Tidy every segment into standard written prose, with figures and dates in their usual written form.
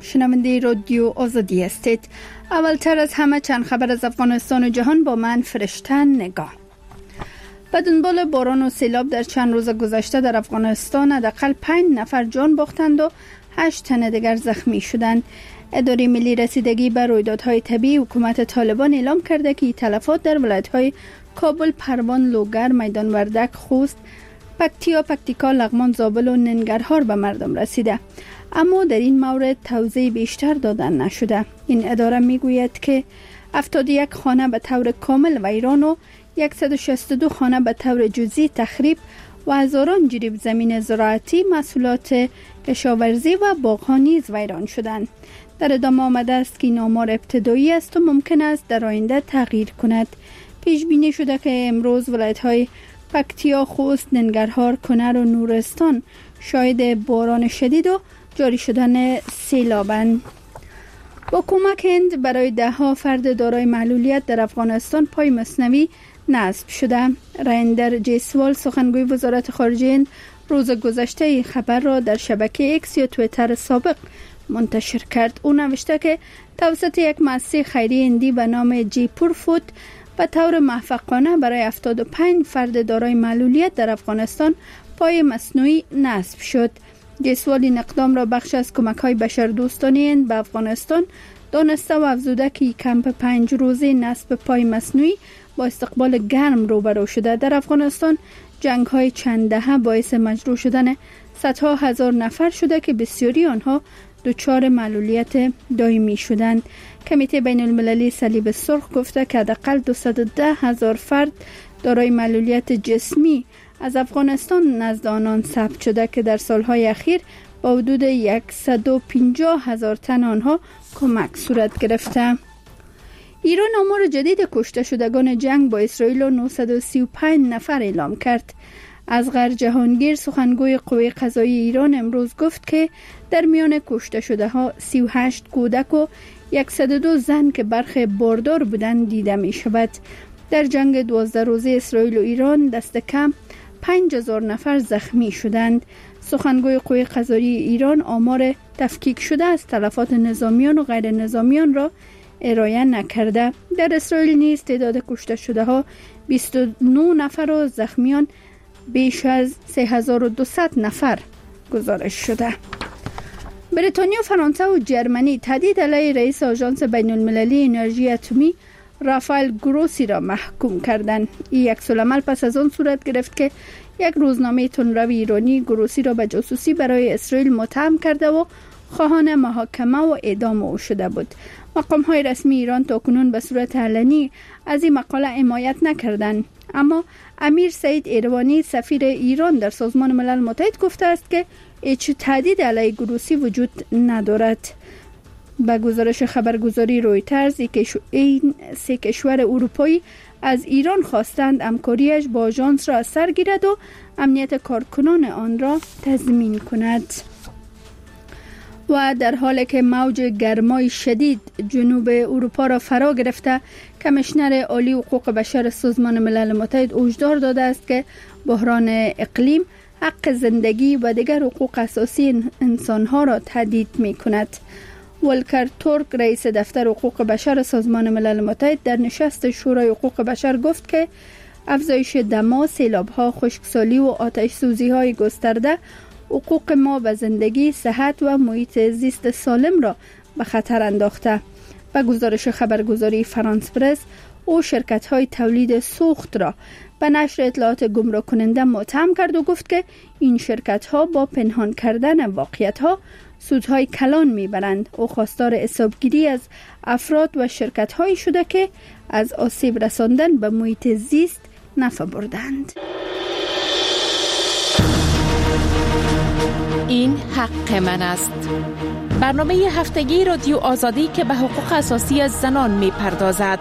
شنونده رادیو آزادی هستید. اولتر از همه چند خبر از افغانستان و جهان با من فرشته نگاه. به دنبال باران و سیلاب در چند روز گذشته در افغانستان حداقل 5 نفر جان باختند و 8 تن دیگر زخمی شدند. اداره ملی رسیدگی به رویدادهای طبیعی حکومت طالبان اعلام کرده که تلفات در ولایت‌های کابل، پروان، لوگر، میدان وردک، خوست، پکتیکا، لغمان، زابل و ننگرهار به مردم رسیده، اما در این مورد توضیح بیشتر دادن نشده. این اداره میگوید که 71 خانه به طور کامل ویران و 162 خانه به طور جزئی تخریب و هزاران جریب زمین زراعتی، محصولات کشاورزی و باغ‌ها نیز ویران شدند. در ادامه آمده است که این آمار ابتدایی است و ممکن است در آینده تغییر کند. پیش بینی شده که امروز ولایت‌های پکتیا، خوست، ننگرهار، کنر و نورستان شاهد باران شدید و جاری شدن سیلابند. با کمک هند برای 10 فرد دارای معلولیت در افغانستان پای مصنوعی نصب شده. رایندر جیسوال سخنگوی وزارت خارجه هند روز گذشته این خبر را در شبکه ایکس یا توییتر سابق منتشر کرد. او نوشته که توسط یک مؤسسه خیریه هندی به نام جیپور فود به طور موفقانه برای 75 فرد دارای معلولیت در افغانستان پای مصنوعی نصب شد. جیسوال این اقدام را بخش از کمک‌های بشردوستانه هند به افغانستان دانسته و افزوده که کمپ 5 روزه نصب پای مصنوعی با استقبال گرم روبرو شده. در افغانستان جنگ‌های چند دهه باعث مجروح شدن صدها هزار نفر شده که بسیاری آنها دچار معلولیت دائمی شدند. کمیته بین المللی صلیب سرخ گفته که حداقل 210,000 فرد دارای معلولیت جسمی از افغانستان نزد آنان ثبت شده که در سالهای اخیر با حدود 150,000 تن آنها کمک صورت گرفته. ایران آمار جدید کشته شدگان جنگ با اسرائیل و 935 نفر اعلام کرد. اصغر جهانگیر سخنگوی قوه قضاییه ایران امروز گفت که در میان کشته شده ها 38 کودک و 102 زن که برخی باردار بودند دیده می شود. در جنگ 12 روزه اسرائیل و ایران دست کم 5,000 نفر زخمی شدند. سخنگوی قوه قضاییه ایران آمار تفکیک شده از تلفات نظامیان و غیر نظامیان را ارائه نکرده. در اسرائیل نیز تعداد کشته شده ها 29 نفر و زخمیان بیش از 3200 نفر گزارش شده. بریتانیا، فرانسه و جرمنی تهدید علیه رئیس آژانس بین المللی انرژی اتمی رافائل گروسی را محکوم کردند. این عکس‌العمل پس از آن صورت گرفت که یک روزنامه تندرو ایرانی گروسی را به جاسوسی برای اسرائیل متهم کرده و خواهان محاکمه و اعدام او شده بود. مقام‌های رسمی ایران تاکنون به صورت علنی از این مقاله حمایت نکردند، اما امیر سعید ایروانی سفیر ایران در سازمان ملل متحد گفته است که هیچ تهدید علیه گروسی وجود ندارد. به گزارش خبرگزاری رویترز این 3 کشور اروپایی از ایران خواستند همکاریش با آژانس را از سر گیرد و امنیت کارکنان آن را تضمین کند. و در حالی که موج گرمای شدید جنوب اروپا را فرا گرفته، کمیشنر عالی حقوق بشر سازمان ملل متحد هشدار داده است که بحران اقلیم حق زندگی و دیگر حقوق اساسی انسانها را تهدید می کند. ولکر تورک رئیس دفتر حقوق بشر سازمان ملل متحد در نشست شورای حقوق بشر گفت که افزایش دما، سیلاب‌ها، خشکسالی و آتش سوزی‌های گسترده حقوق ما به زندگی، صحت و محیط زیست سالم را به خطر انداخته. به گزارش خبرگزاری فرانس پرس، او شرکت‌های تولید سوخت را به نشر اطلاعات گمراه کننده متهم کرد و گفت که این شرکت‌ها با پنهان کردن واقعیت‌ها سودهای کلان میبرند. او خواستار حسابگیری از افراد و شرکت‌هایی شده که از آسیب رساندن به محیط زیست نفع بردند. این حق من است. برنامه هفتگی رادیو آزادی که به حقوق اساسی از زنان می‌پردازد.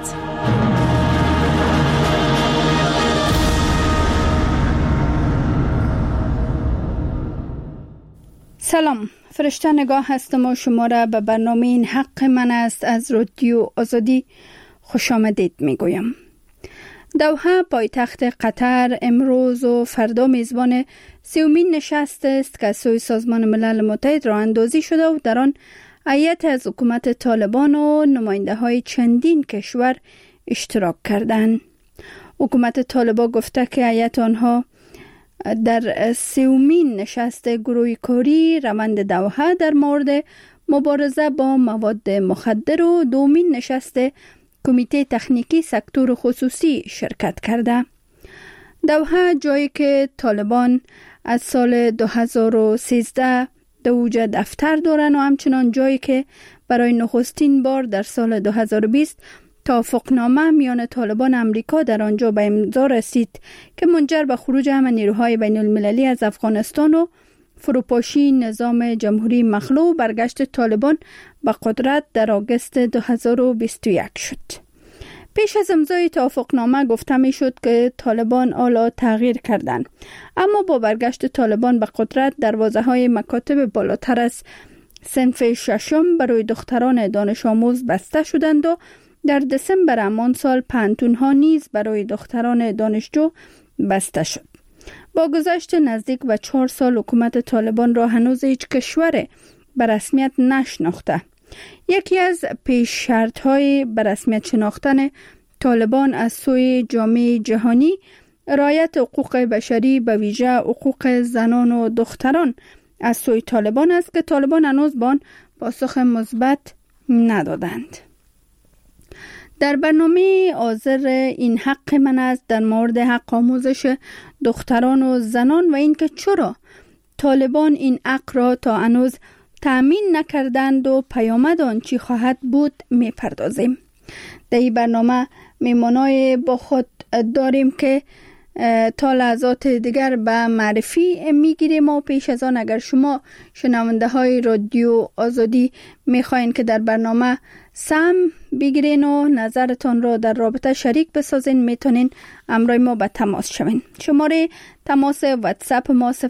سلام، فرشته نگاه هستم و شما را به برنامه این حق من است از رادیو آزادی خوش آمدید میگویم. دوحه پایتخت قطر امروز و فردا میزبان 30مین نشست است که از سوی سازمان ملل متحد راه اندازی شده و در آن هیئت از حکومت طالبان و نماینده های چندین کشور اشتراک کردند. حکومت طالبان گفته که هیئت آنها در 30مین نشست گروه کاری روند دوحه در مورد مبارزه با مواد مخدر و 2مین نشست کمیته تکنیکی سکتور خصوصی شرکت کرده. دوحه جایی که طالبان از سال 2013 در اوج دفتر دارن و همچنان جایی که برای نخستین بار در سال 2020 توافقنامه میان طالبان امریکا در آنجا به امضا رسید که منجر به خروج همه نیروهای بین المللی از افغانستان و فروپاشی نظام جمهوری مخلوع و برگشت طالبان به قدرت در آگوست 2021 شد. پیش از امضای توافقنامه گفته می شد که طالبان حالا تغییر کردند، اما با برگشت طالبان به قدرت دروازه‌های مکاتب بالاتر از صنف ششم برای دختران دانش آموز بسته شدند و در دسامبر همان سال پانتون‌ها نیز برای دختران دانشجو بسته شد. با گذشت نزدیک به 4 سال حکومت طالبان را هنوز هیچ کشور به رسمیت نشناخته. یکی از پیش شرط‌های به رسمیت شناختن طالبان از سوی جامعه جهانی رعایت حقوق بشری به ویژه حقوق زنان و دختران از سوی طالبان است که طالبان هنوز به آن پاسخ مثبت ندادند. در برنامه حاضر این حق من است در مورد حق آموزش دختران و زنان و اینکه چرا طالبان این حق را تا هنوز تأمین نکردند و پیامد آن چی خواهد بود میپردازیم. در این برنامه میمانای با خود داریم که تا لحظات دیگر به معرفی میگیریم و پیش از آن اگر شما شنونده های رادیو آزادی میخواین که در برنامه سهم بگیرین و نظرتان را در رابطه شریک بسازین میتونین همراه ما به تماس شوین. شماره تماس واتساپ ما 0042072300811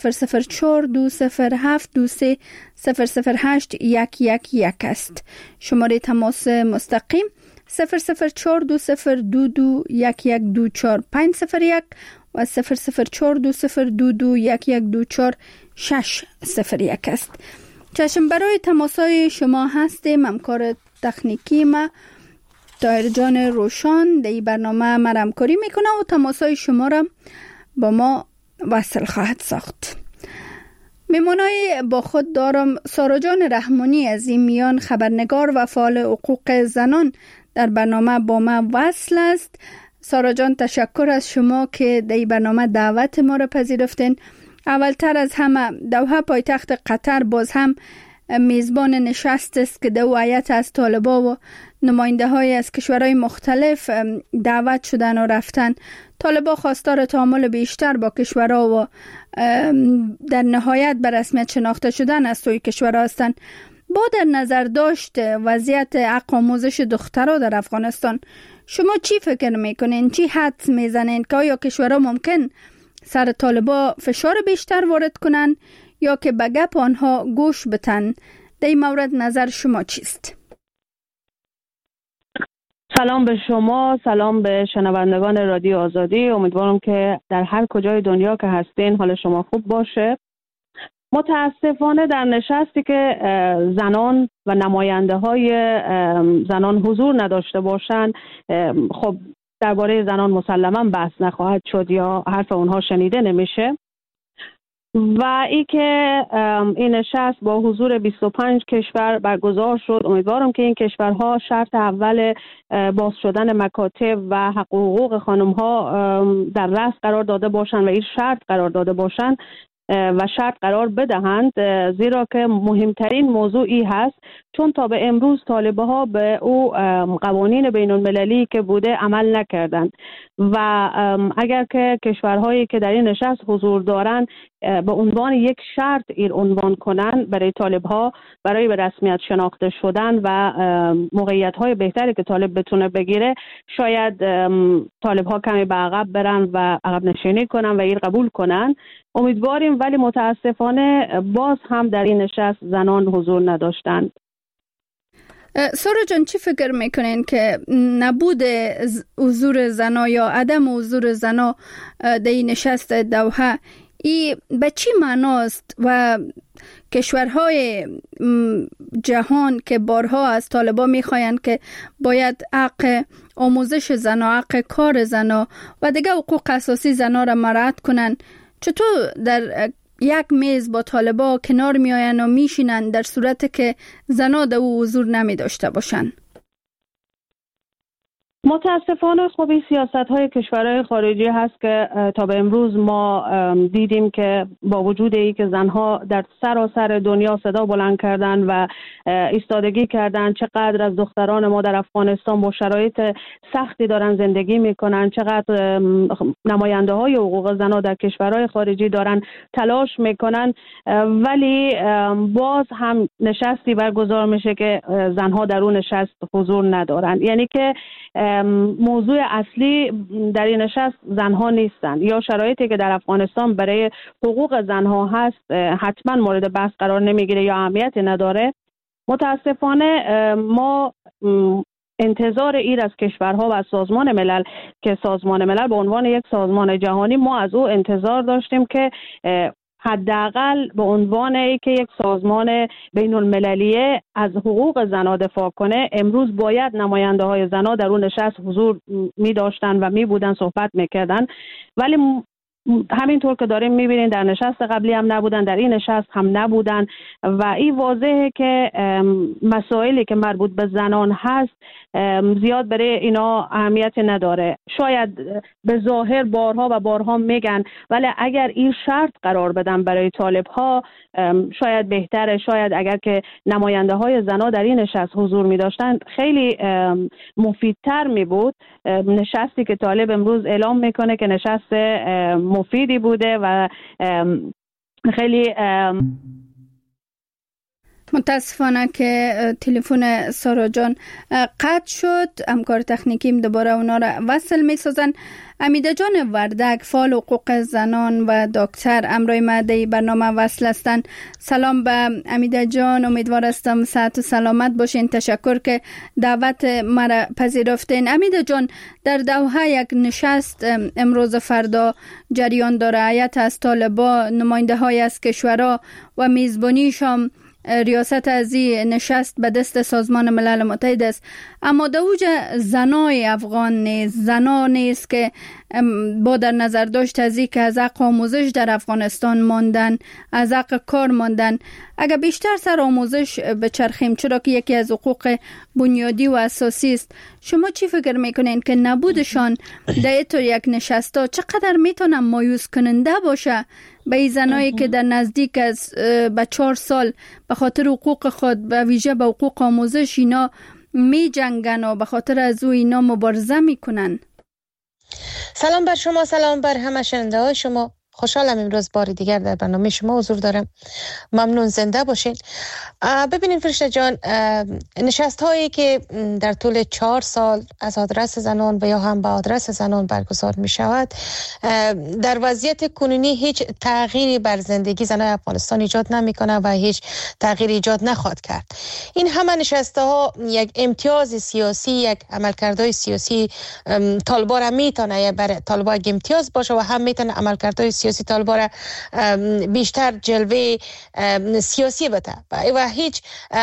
است. شماره تماس مستقیم 00420221124 501 و 00420221124 601 است. چشم برای تماسای شما هستیم. همکار تکنیکی ما طاهر جان روشان در این برنامه ما همکاری میکنه و تماسای شما را با ما وصل خواهد ساخت. میمونای با خود دارم سارا جان رحمانی از این میان خبرنگار و فعال حقوق زنان در برنامه با ما وصل است. سارا جان تشکر از شما که در این برنامه دعوت ما را پذیرفتین. اولتر از همه دوحه پایتخت قطر باز هم میزبان نشست است که دو هیئت از طالبان و نماینده های از کشورهای مختلف دعوت شدن و رفتن. طالبان خواستار تعامل بیشتر با کشورها و در نهایت به رسمیت شناخته شدن از سوی کشورها هستند. با در نظر داشت وضعیت حق آموزش دخترها در افغانستان، شما چی فکر میکنین؟ چی حدس میزنین که آیا کشورها ممکن سر طالبان فشار بیشتر وارد کنن یا که به گپ آنها گوش بتن؟ در این مورد نظر شما چیست؟ سلام به شما، سلام به شنوندگان رادیو آزادی. امیدوارم که در هر کجای دنیا که هستین حال شما خوب باشه. متاسفانه در نشستی که زنان و نماینده های زنان حضور نداشته باشند، خب درباره زنان مسلما بحث نخواهد شد یا حرف اونها شنیده نمیشه. و ای که این نشست با حضور 25 کشور برگزار شد. امیدوارم که این کشورها شرط اول باز شدن مکاتب و حقوق خانم‌ها در رأس قرار داده باشند و این شرط قرار داده باشند و شرط قرار بدهند، زیرا که مهمترین موضوعی هست، چون تا به امروز طالب‌ها به او قوانین بین المللی که بوده عمل نکردند و اگر که کشورهایی که در این نشست حضور دارند به عنوان یک شرط این عنوان کنند برای طالب‌ها برای به رسمیت شناخته شدن و موقعیت‌های بهتری که طالب بتونه بگیره، شاید طالب‌ها کمی به عقب برن و عقب نشینی کنن و این قبول کنن. امیدواریم، ولی متاسفانه باز هم در این نشست زنان حضور نداشتند. سارا جان، چی فکر میکنین که نبود حضور زنا یا عدم حضور زنا در این نشست دوحه این به چی معناست و کشورهای جهان که بارها از طالبان میخواین که باید حق آموزش زنا، حق کار زنا و دیگه حقوق اساسی زنا را مراعات کنن، چطور در یک میز با طالبان کنار میآین و میشینن در صورتی که زنا در او حضور نمی داشته باشن؟ متاسفانه خب این سیاست‌های کشورهای خارجی هست که تا به امروز ما دیدیم که با وجود ای که زنها در سراسر دنیا صدا بلند کردن و ایستادگی کردن، چقدر از دختران ما در افغانستان با شرایط سختی دارن زندگی میکنن، چقدر نماینده های حقوق زنها در کشورهای خارجی دارن تلاش میکنن، ولی باز هم نشستی برگزار میشه که زنها در اون نشست حضور ندارن. یعنی که موضوع اصلی در این نشست زنها نیستن، یا شرایطی که در افغانستان برای حقوق زنها هست حتما مورد بحث قرار نمیگیره یا اهمیتی نداره. متاسفانه ما انتظار ایر از کشورها و از سازمان ملل که سازمان ملل به عنوان یک سازمان جهانی، ما از او انتظار داشتیم که حداقل به عنوان که یک سازمان بین المللیه از حقوق زنها دفاع کنه، امروز باید نماینده های زنها در اون نشست حضور می داشتن و می بودن، صحبت می کردن، ولی همینطور که داریم میبینین در نشست قبلی هم نبودن، در این نشست هم نبودن و این واضحه که مسائلی که مربوط به زنان هست زیاد برای اینا اهمیت نداره. شاید به ظاهر بارها و بارها میگن، ولی اگر این شرط قرار بدن برای طالب ها شاید بهتره. شاید اگر که نماینده های زنها در این نشست حضور می داشتن خیلی مفیدتر می بود. نشستی که طالب امروز اعلام میکنه که نشست مفیدی بوده و خیلی متاسفانه که تلفن سارا جان قطع شد. همکار تکنیکیم دوباره اونا را وصل می سازن. امیده جان وردک، فعال حقوق زنان و دکتر، امروی ماده برنامه وصل هستند. سلام به امیده جان، امیدوار هستم صحت و سلامت باشین. تشکر که دعوت مرا پذیرفتین. امیده جان، در دوحه یک نشست امروز فردا جریان داره. هیئت از طالبان، نماینده های از کشورها و میزبانیش هم ریاست از این نشست به دست سازمان ملل متحد است. اما در اوج زنای افغان نیست، زنان نیست که با در نظر داشت از این که از حق آموزش در افغانستان ماندن، از حق کار ماندن. اگر بیشتر سر آموزش بچرخیم، چرا که یکی از حقوق بنیادی و اساسی است، شما چی فکر میکنین که نبودشان در اینطور یک نشستا چقدر میتونه مایوس کننده باشه به این زنایی که در نزدیک از به 4 سال به خاطر حقوق خود، به ویژه به حقوق آموزش، اینا می جنگن و به خاطر از او اینا مبارزه میکنن؟ سلام بر شما، سلام بر همه شنونده های شما. خوشحالم امروز بار دیگر در برنامه شما حضور دارم. ممنون، زنده باشین. ببینین فرشته جان، نشست هایی که در طول 4 سال از آدرس زنان و یا هم به آدرس زنان برگزار می شود، در وضعیت کنونی هیچ تغییری بر زندگی زنان افغانستان ایجاد نمی کنه و هیچ تغییری ایجاد نخواهد کرد. این همه نشسته ها یک امتیاز سیاسی، یک عملکردهای سیاسی طالبان را میتونه برای طالبان یک امتیاز باشه و هم میتونه عملکردهای سیاسی طالبان را بیشتر جلوه سیاسی بده و هیچ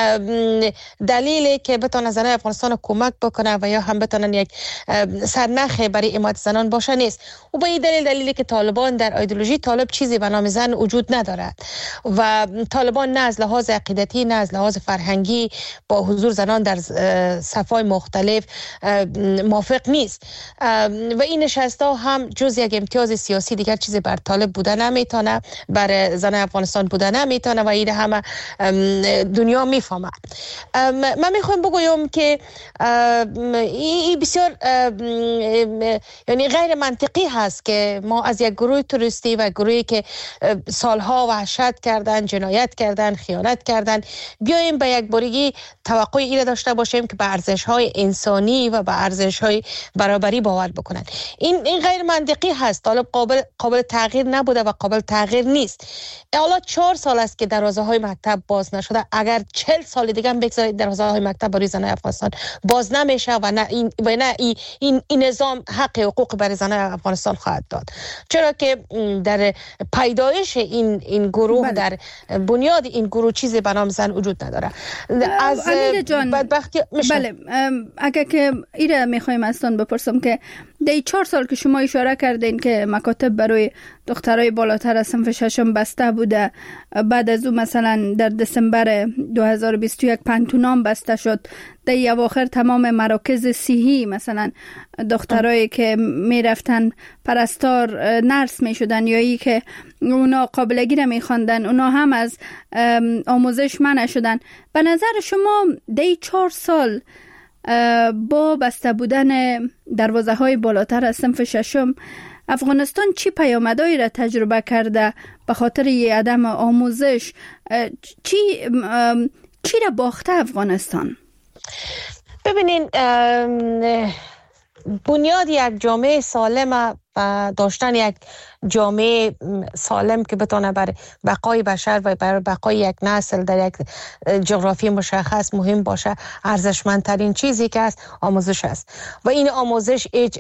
دلیلی که بتونه زنان افغانستان کمک بکنه و یا هم بتونن یک سرنخ برای حمایت زنان باشه نیست. و به این دلیلی که طالبان در ایدئولوژی طالب چیزی به نام زن وجود ندارد و طالبان نه از لحاظ عقیدتی نه از لحاظ فرهنگی با حضور زنان در صفای مختلف موافق نیست و این نشست‌ها هم جز یک امتیاز سیاسی دیگر چیزی بر طالب بوده نمیتونه، بر زن افغانستان بوده نمیتونه و این همه دنیا میفهمه. من میخوام بگویم که این بسیار یعنی غیر منطقی هست که ما از یک گروه توریستی و گروهی که سالها وحشت کردن، جنایت کردن، خیانت کردن، بیایم به یک بارگی توقع این داشته باشیم که به ارزش‌های انسانی و به ارزش‌های برابری باور بکنن. این غیر منطقی هست. طالب قابل تغییر تغییر نبوده و قابل تغییر نیست. حالا 4 سال است که دروازه های مکتب باز نشده. اگر 40 سال دیگه هم بگذارید دروازه های مکتب برای زنان افغانستان باز نمیشه و نه این نظام حق حقوق برای زنان افغانستان خواهد داد. چرا که در پیدایش این گروه در بنیاد این گروه چیزی به نام زن وجود نداره. از بدبختی بله اگر که ایره میخوایم ازتان بپرسم که در 4 سال که شما اشاره کردین که مکاتب برای دخترای بالاتر از صنف ششم بسته بوده، بعد از اون مثلا در دسامبر 2021 پنتونام بسته شد، در اواخر تمام مراکز صحی مثلا دخترایی که میرفتن پرستار نرس میشدن یا ای که اونا قابلگی رو میخواندن اونا هم از آموزش منع شدن. به نظر شما در 4 سال با بسته بودن دروازه های بالاتر از صنف ششم افغانستان چی پیامدهایی را تجربه کرده به خاطر یه عدم آموزش؟ چی را باخته افغانستان؟ ببینین بنیاد یک جامعه سالم و داشتن یک جامعه سالم که بتونه بر بقای بشر و بر بقای یک نسل در یک جغرافی مشخص مهم باشه، ارزشمندترین چیزی که است آموزش است و این آموزش هیچ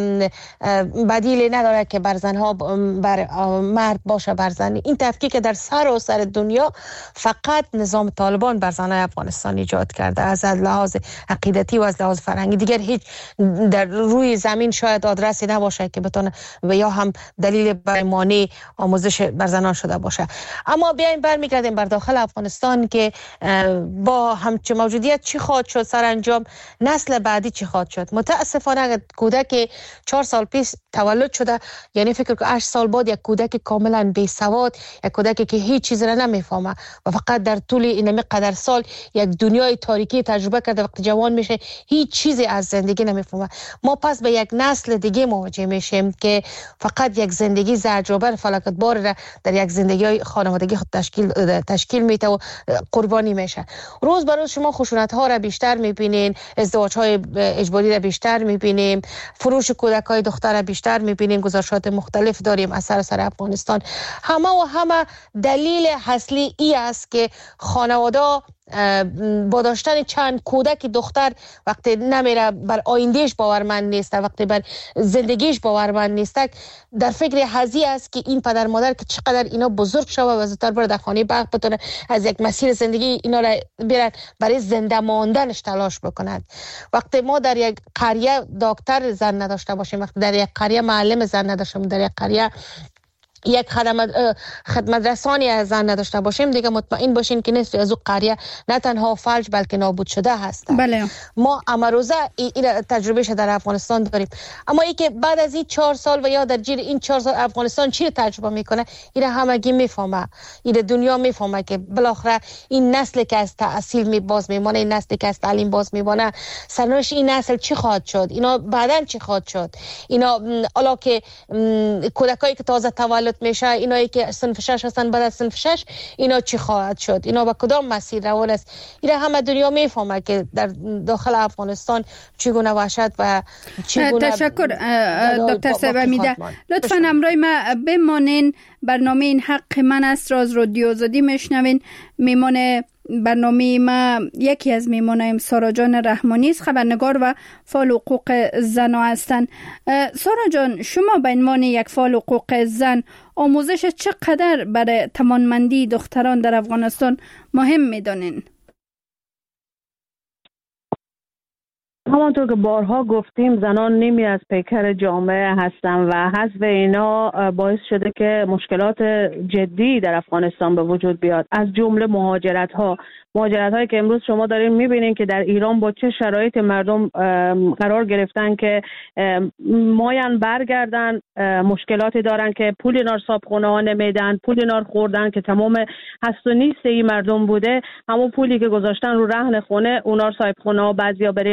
بدیلی نداره که بر زنها بر مرد باشه بر زن. این تفکیک در سر دنیا فقط نظام طالبان بر زنهای افغانستان ایجاد کرده، از لحاظ عقیدتی و از لحاظ فرهنگی. دیگر هیچ در روی زمین شاید آدرسی نباشه که بتونه و یا هم دلیل برای مانع آموزش بر زنان شده باشه. اما بیایم برمیگردیم بر داخل افغانستان که با همچه موجودیت چی خواهد شد، سرانجام نسل بعدی چی خواهد شد. متاسفانه اگر کودک 4 سال پیش تولد شده، یعنی فکر که 8 سال بعد یک کودک کاملا بی سواد، یک کودکی که هیچ چیز را نمیفهمه و فقط در طول این قدر سال یک دنیای تاریکی تجربه کرده، وقتی جوان میشه هیچ چیزی از زندگی نمیفهمه. ما پس به یک نسل دیگه مواجه میشیم که فقط یک زندگی زجرآور فلکتبار را در یک زندگی خانوادگی خود تشکیل میده و قربانی میشه. روز به روز شما خشونت ها را بیشتر میبینین، ازدواج های اجباری را بیشتر میبینیم، فروش کودک های دختر را بیشتر میبینیم. گزارشات مختلف داریم از سر افغانستان. همه دلیل اصلی ای است که خانواده با داشتن چند کودک دختر وقتی نمیره بر آیندهش باورمند نیست، وقتی بر زندگیش باورمند نیست، در فکر هزی است که این پدر مادر که چقدر اینا بزرگ شوه و زودتر بره در خانه برق بتونه از یک مسیر زندگی اینا را بیارن برای زنده ماندنش تلاش بکنند. وقتی ما در یک قریه دکتر زن نداشته باشیم، وقتی در یک قریه معلم زن نداشته باشیم، در یک قریه یک خدمت رسانی از زن نداشته باشیم، دیگه مطمئن باشین که نصف از او قریه نه تنها فلج بلکه نابود شده هست. بله. ما امروزه این تجربه شده در افغانستان داریم. اما ای که بعد از این 4 سال و یا در جیر این 4 سال افغانستان چی تجربه میکنه، این همگی میفهمه، این دنیا میفهمه که بالاخره این نسل که از تحصیل باز میمونه، این نسل که از تعلیم باز میمونه، سرنوشت این نسل چی خواهد شد، اینا بعداً چی خواهد شد. اینا الا که کودکایی که تازه تولد میشه، اینایی که صنف 6 هستن بعد از صنف 6 اینا چی خواهد شد، اینا با کدام مسیر روان است. اینا همه دنیا میفهمه که در داخل افغانستان چگونه وحشت و چگونه. تشکر دکتر صاحب امیده. لطفاً همراه ما بمانین. برنامه این حق من است راز رادیو آزادی میشنوین. میمونه برنامه ما یکی از میمونایم سارا جان رحمانی است، خبرنگار و فعال حقوق زن هستند. سارا جان، شما به عنوان یک فعال حقوق زن آموزش چقدر برای توانمندی دختران در افغانستان مهم میدانین؟ همانطور که بارها گفتیم زنان نیمی از پیکر جامعه هستن و حذف اینا باعث شده که مشکلات جدی در افغانستان به وجود بیاد، از جمله مهاجرت هایی که امروز شما دارین میبینین که در ایران با چه شرایط مردم قرار گرفتن که ماین برگردن، مشکلاتی دارن که پول اینا صابخونه ها نمیدن، پول اینا خوردن که تمام هست و نیست این مردم بوده، همون پولی که گذاشتن رو رهن خونه اونا صاحب خونه ها بعضیا برای اینا نمیدن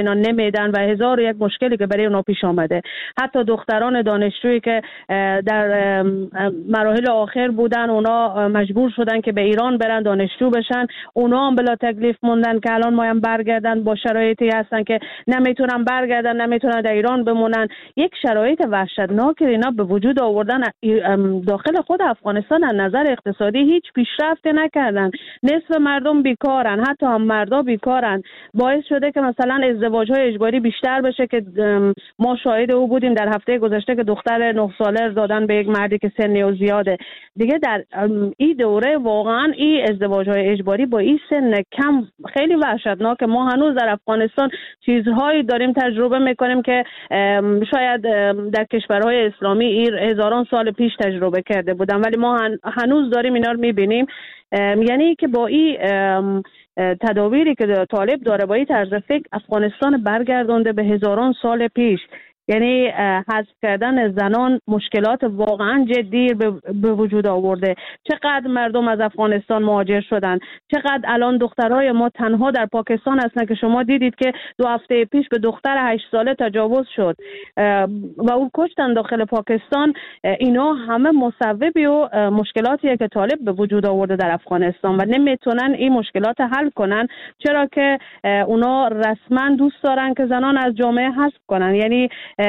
میدن و هزار و یک مشکلی که برای اونا پیش آمده. حتی دختران دانشجویی که در مراحل آخر بودن، اونا مجبور شدن که به ایران برن دانشجو بشن، اونا هم بلا تکلیف موندن که الان مایم برگردن با شرایطی هستن که نمیتونن برگردن، نمیتونن در ایران بمونن. یک شرایط وحشتناک اینا به وجود آوردن داخل خود افغانستان. از نظر اقتصادی هیچ پیشرفت نکردن، نصف مردم بیکارن، حتی هم مردا بیکارن. باعث شده که مثلا ازدواج‌های اجباری بیشتر بشه که ما شاهد او بودیم در هفته گذشته که دختر 9 ساله دادن به یک مردی که سن او زیاده. دیگه در این دوره واقعا این ازدواج‌های اجباری با این سن کم خیلی وحشتناکه. ما هنوز در افغانستان چیزهایی داریم تجربه میکنیم که شاید در کشورهای اسلامی این هزاران سال پیش تجربه کرده بودن، ولی ما هنوز داریم اینا رو میبینیم. یعنی که با این تدابیری که طالب داره، با این طرز فکر، افغانستان برگردونده به هزاران سال پیش. یعنی حذف کردن زنان مشکلات واقعا جدی به وجود آورده. چقدر مردم از افغانستان مهاجر شدن، چقدر الان دخترای ما تنها در پاکستان هستن که شما دیدید که 2 هفته پیش به دختر 8 ساله تجاوز شد و اون کشتن داخل پاکستان. اینا همه مسببی و مشکلاتیه که طالب به وجود آورده در افغانستان و نمیتونن این مشکلات حل کنن، چرا که اونا رسما دوست دارن که زنان از جامعه حذف کنن. یعنی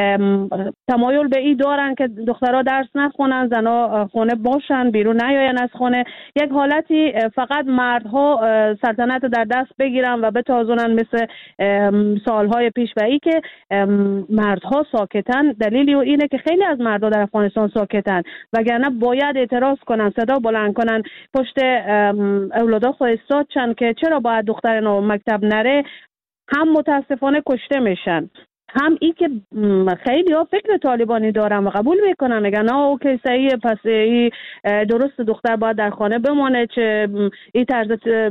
تمایل به این دارن که دخترها درس نخونن، زنها خونه باشن، بیرون نیاین از خونه. یک حالتی فقط مردها سلطنت در دست بگیرن و بتازونن مثل سالهای پیش. و ای که مردها ساکتن، دلیلی و اینه که خیلی از مردها در افغانستان ساکتن، وگرنه باید اعتراض کنن، صدا بلند کنن، پشت اولادا خو استاد چن که چرا باید دختر نو مکتب نره. هم متاسفانه کشته میشن، هم این که خیلی ها فکر طالبانی دارن و قبول میکنن، میگن اوکی صحیحه، پس این درست دختر باید در خانه بمانه. چه این طرز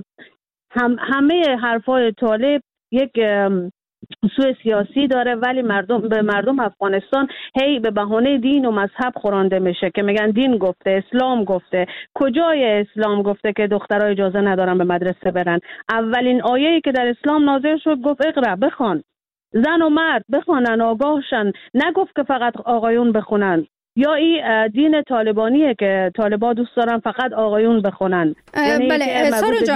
همه حرفای طالب یک سوء سیاسی داره، ولی مردم افغانستان هی به بهانه دین و مذهب خورانده میشه که میگن دین گفته، اسلام گفته. کجای اسلام گفته که دخترها اجازه ندارن به مدرسه برن؟ اولین آیه‌ای که در اسلام نازل شد گفت اقرا، بخوان، زن و مرد بخوانن، آگاهشن. نگفت که فقط آقایون بخونن. یا این دین طالبانیه که طالبا دوست دارن فقط آقایون بخونن. بله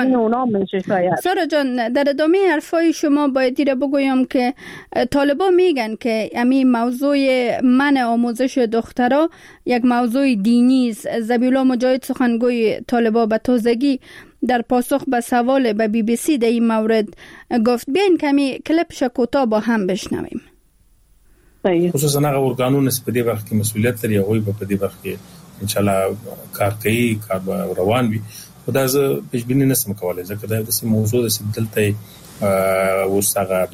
سارا جان، در ادامه حرفای شما باید دیره بگویم که طالبا میگن که همین موضوع منع آموزش دخترها یک موضوع دینی است. ذبیح الله مجاهد سخنگوی طالبا به تازگی در پاسخ به سوال به BBC در این مورد گفت. بیاین کمی کلیپش کوتاه با هم بشنویم. خصوصا هغه ورګانونه چې په دې برخه کې مسؤلیت لري، هغوی به په دې برخه کې ان شاء الله کار کوي، کار روان وي. خو دا زه پیشبیني نشم کولی ځکه دا داسې موضوع ده چې دلته اوس هغه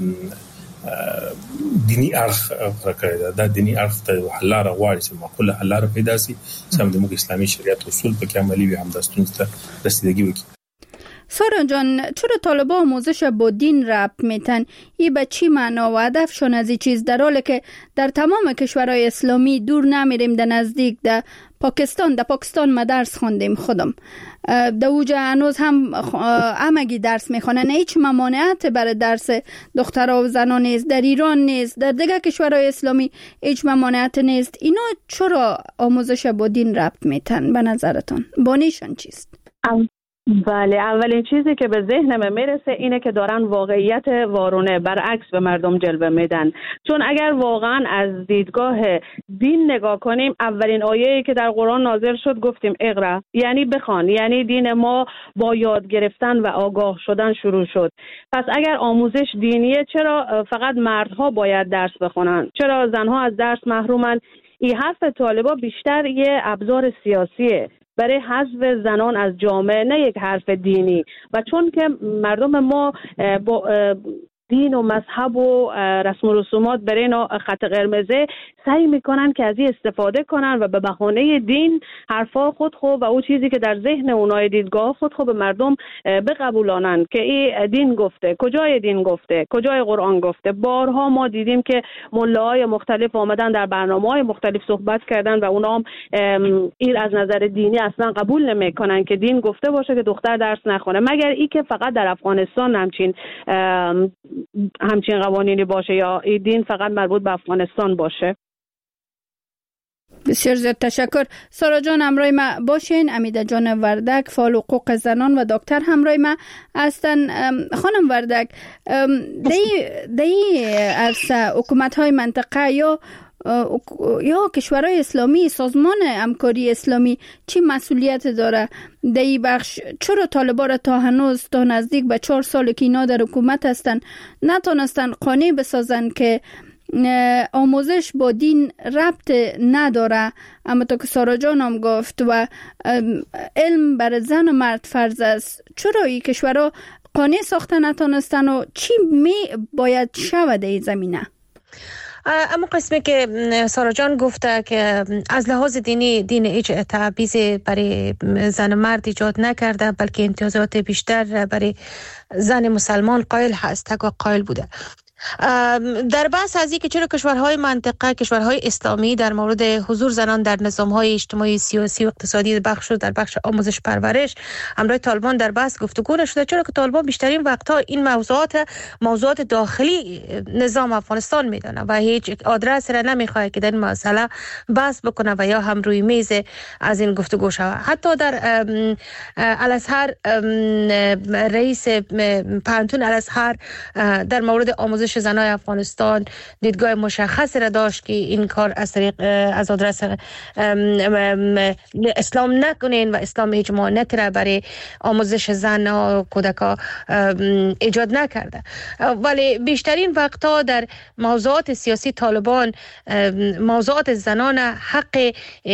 دیني اړخ راکړی ده. دا دیني اړخ ته حل لاره غواړي چې معقوله حل لاره پیدا شي، چې هم زموږ اسلامي شریعت اصول پکې عملي وي، هم دا ستونزې ته رسیدګي وکړي. سارا جان، چرا طالبا آموزش با دین ربط میتن؟ این به چی معنا و هدفشون از این چیز، در حالی که در تمام کشورهای اسلامی دور نمیریم، در نزدیک در پاکستان ما درس خوندیم خودم، در اوجه هنوز هم همگی درس میخونن، هیچ ممانعت برای درس دخترها و زنان نیست. در ایران نیست، در دیگه کشورهای اسلامی هیچ ممانعت نیست. اینا چرا آموزش با دین ربط میتن به نظرتون؟ بانیشون چیست؟ بله، اولین چیزی که به ذهنم میرسه اینه که دارن واقعیت وارونه برعکس به مردم جلوه میدن. چون اگر واقعا از دیدگاه دین نگاه کنیم، اولین آیه‌ای که در قرآن نازل شد گفتیم اقرا، یعنی بخوان. یعنی دین ما با یاد گرفتن و آگاه شدن شروع شد. پس اگر آموزش دینیه، چرا فقط مردها باید درس بخونن؟ چرا زنها از درس محرومن؟ این حرف طالبا بیشتر یه ابزار سیاسیه برای حذف زنان از جامعه، نه یک حرف دینی. و چون که مردم ما با دین و مذهب و رسم و رسومات برای اینا خط قرمزه، سعی میکنن که از این استفاده کنن و به بهانه دین حرفا خود و اون چیزی که در ذهن اونای دیدگاه خود به مردم بقبولانن که این دین گفته. کجای دین گفته؟ کجای قرآن گفته؟ بارها ما دیدیم که ملاهای مختلف آمدن در برنامه‌های مختلف صحبت کردن و اونا هم این از نظر دینی اصلا قبول نمیکنن که دین گفته باشه که دختر درس نخونه، مگر ای که فقط در افغانستان همچین همچین قوانینی باشه یا این دین فقط مربوط به افغانستان باشه. بسیار زیاد تشکر. سارا جان همراه ما باشین. امیده جان وردک فعال حقوق زنان و دکتر همراه ما هستن. خانم وردک، دی عرصه حکومت های منطقه یا کشورهای اسلامی، سازمان همکاری اسلامی چی مسئولیت داره در این بخش؟ چرا طالبان را تا هنوز تا نزدیک به 4 سال که اینا در حکومت هستن نتونستن قانع بسازن که آموزش با دین ربط نداره، اما تا که سارا جان هم گفت و علم بر زن و مرد فرض است؟ چرا این کشورها قانع ساخته نتونستن و چی باید شود در این زمینه؟ اما قسمی که سارا جان گفته که از لحاظ دینی دین هیچ تبعیض برای زن و مرد ایجاد نکرده، بلکه امتیازات بیشتر برای زن مسلمان قائل هست و قائل بوده. در بحث از اینکه چرا کشورهای منطقه، کشورهای اسلامی در مورد حضور زنان در نظامهای اجتماعی، سیاسی و اقتصادی در بخش آموزش پرورش همراه طالبان در بحث گفتگو نشده، چرا که طالبان بیشترین وقتها این موضوعات داخلی نظام افغانستان میدانه و هیچ آدرس را نمیخواد که در این مسئله بحث بکنه و یا هم روی میز از این گفتگو شود. حتی در الازهر رئیس پانتون الازهر در مورد آموزش زنای افغانستان دیدگاه مشخص را داشت که این کار از طریق از آدرس اسلام نکنین و اسلام هیچ مانع برای آموزش زن و کودکا ایجاد نکرده. ولی بیشترین وقتا در موضوعات سیاسی طالبان موضوعات زنان حق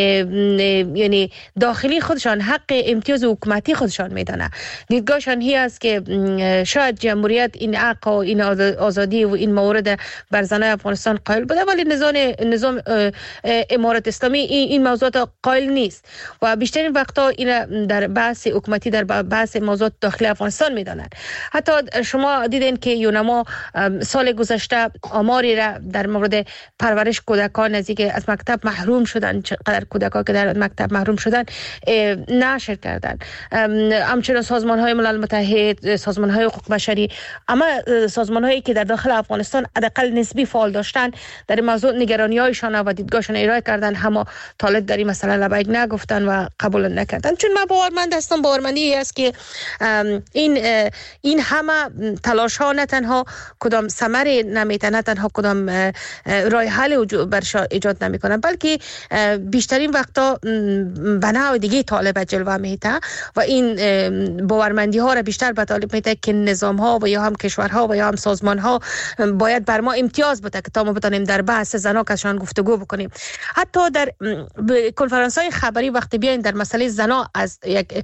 یعنی داخلی خودشان، حق امتیاز حکومتی خودشان میدانه. دیدگاهشان هی است که شاید جمهوریت این حق و این آزادی و این مورد بر زنای افغانستان قائل بوده، ولی نظام امارت اسلامی این موضوعات قائل نیست و بیشترین وقتا این در بحث حکومتی در بحث موضوعات داخلی افغانستان میدانند. حتی شما دیدین که یونما سال گذشته آماری را در مورد پرورش کودکان نزدیک از مکتب محروم شدن، چقدر کودکان که در مکتب محروم شدن نشر کردند. همچنین سازمان‌های ملل متحد، سازمان‌های حقوق بشری، اما سازمان‌هایی که در داخل افغانستان حداقل نسبی فعال داشتن در این موضوع نگرانی‌هایشان و دیدگاهشان ارائه کردن، اما طالب در این مسئله لبیک نگفتن و قبول نکردن. چون من باورمند هستم، باورمندی است که این همه تلاش ها نه تنها کدام ثمری نمیتونه، نه تنها کدام راه حل برشا ایجاد نمیکنه، بلکه بیشترین وقتا بنای دیگه طالب جلوه میده و این باورمندی ها را بیشتر به طالب میده که نظام ها و یا هم کشورها و یا هم سازمان ها باید بر ما امتیاز بده که تا ما بتونیم در بحث زنا کشان گفتگو بکنیم. حتی در کنفرانس های خبری وقتی بیاین در مسئله زنا از یک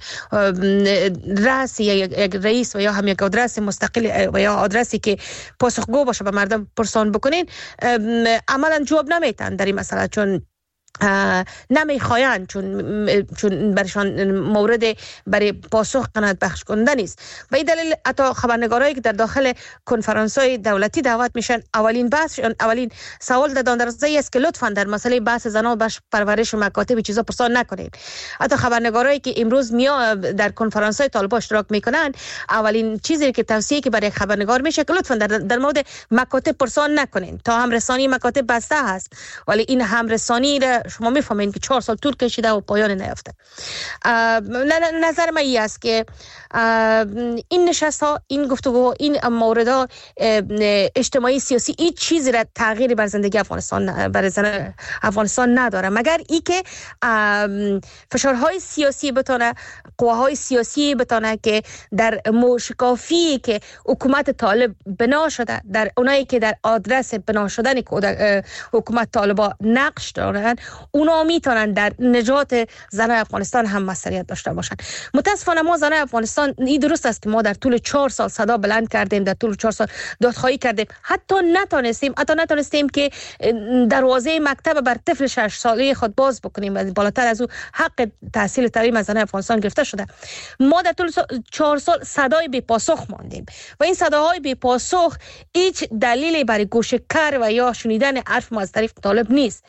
رئیس یک رئیس و یا هم یک آدرس مستقل و یا آدرسی که پاسخگو باشه به مردم پرسان بکنین، عملا جواب نمیتن در این مسئله، چون نمیخواین، چون برشان مورد برای پاسخ قناعت بخش کننده نیست. و این دلیل حتی خبرنگارایی که در داخل کنفرانس‌های دولتی دعوت میشن، اولین سوال دادن در زی است که لطفاً در مسئله بحث زنا و پرورش و مکاتب چیزا پرسان نکنید. حتی خبرنگارایی که امروز در کنفرانس‌های طالبان اشتراک میکنن، اولین چیزی که توصیه که برای خبرنگار میشه که لطفاً در مورد مکاتب پرسان نکنید. تا هم رسانی مکاتب بسته هست، ولی این هم رسانی شما میفهمین که 4 سال طول کشیده و پایان نیافته. نظر من این است که این نشست ها، این گفتگو، این مورد ها اجتماعی سیاسی هیچ چیزی را تغییری بر زندگی افغانستان نداره، مگر ای که فشارهای سیاسی بتونه، قواهای سیاسی بتونه که در موشکافی که حکومت طالب بنا شده، در اونایی که در آدرس بنا شدن حکومت طالبا نقش دارن، اونا میتونن در نجات زنای افغانستان هم مسئولیت داشته باشن. متاسفانه ما زنای افغانستان، این درست است که ما در طول 4 سال صدا بلند کردیم، در طول 4 سال دادخواهی کردیم، حتی نتونستیم که دروازه مکتب بر طفل 6 ساله خود باز بکنیم و بالاتر از او حق تحصیل تعلیم از زنای افغانستان گرفته شده. ما در طول 4 سال صدای بی پاسخ ماندیم و این صداهای بی پاسخ هیچ دلیلی برای گوش کر و یا شنیدن حرف ما از طریق طالب نیست.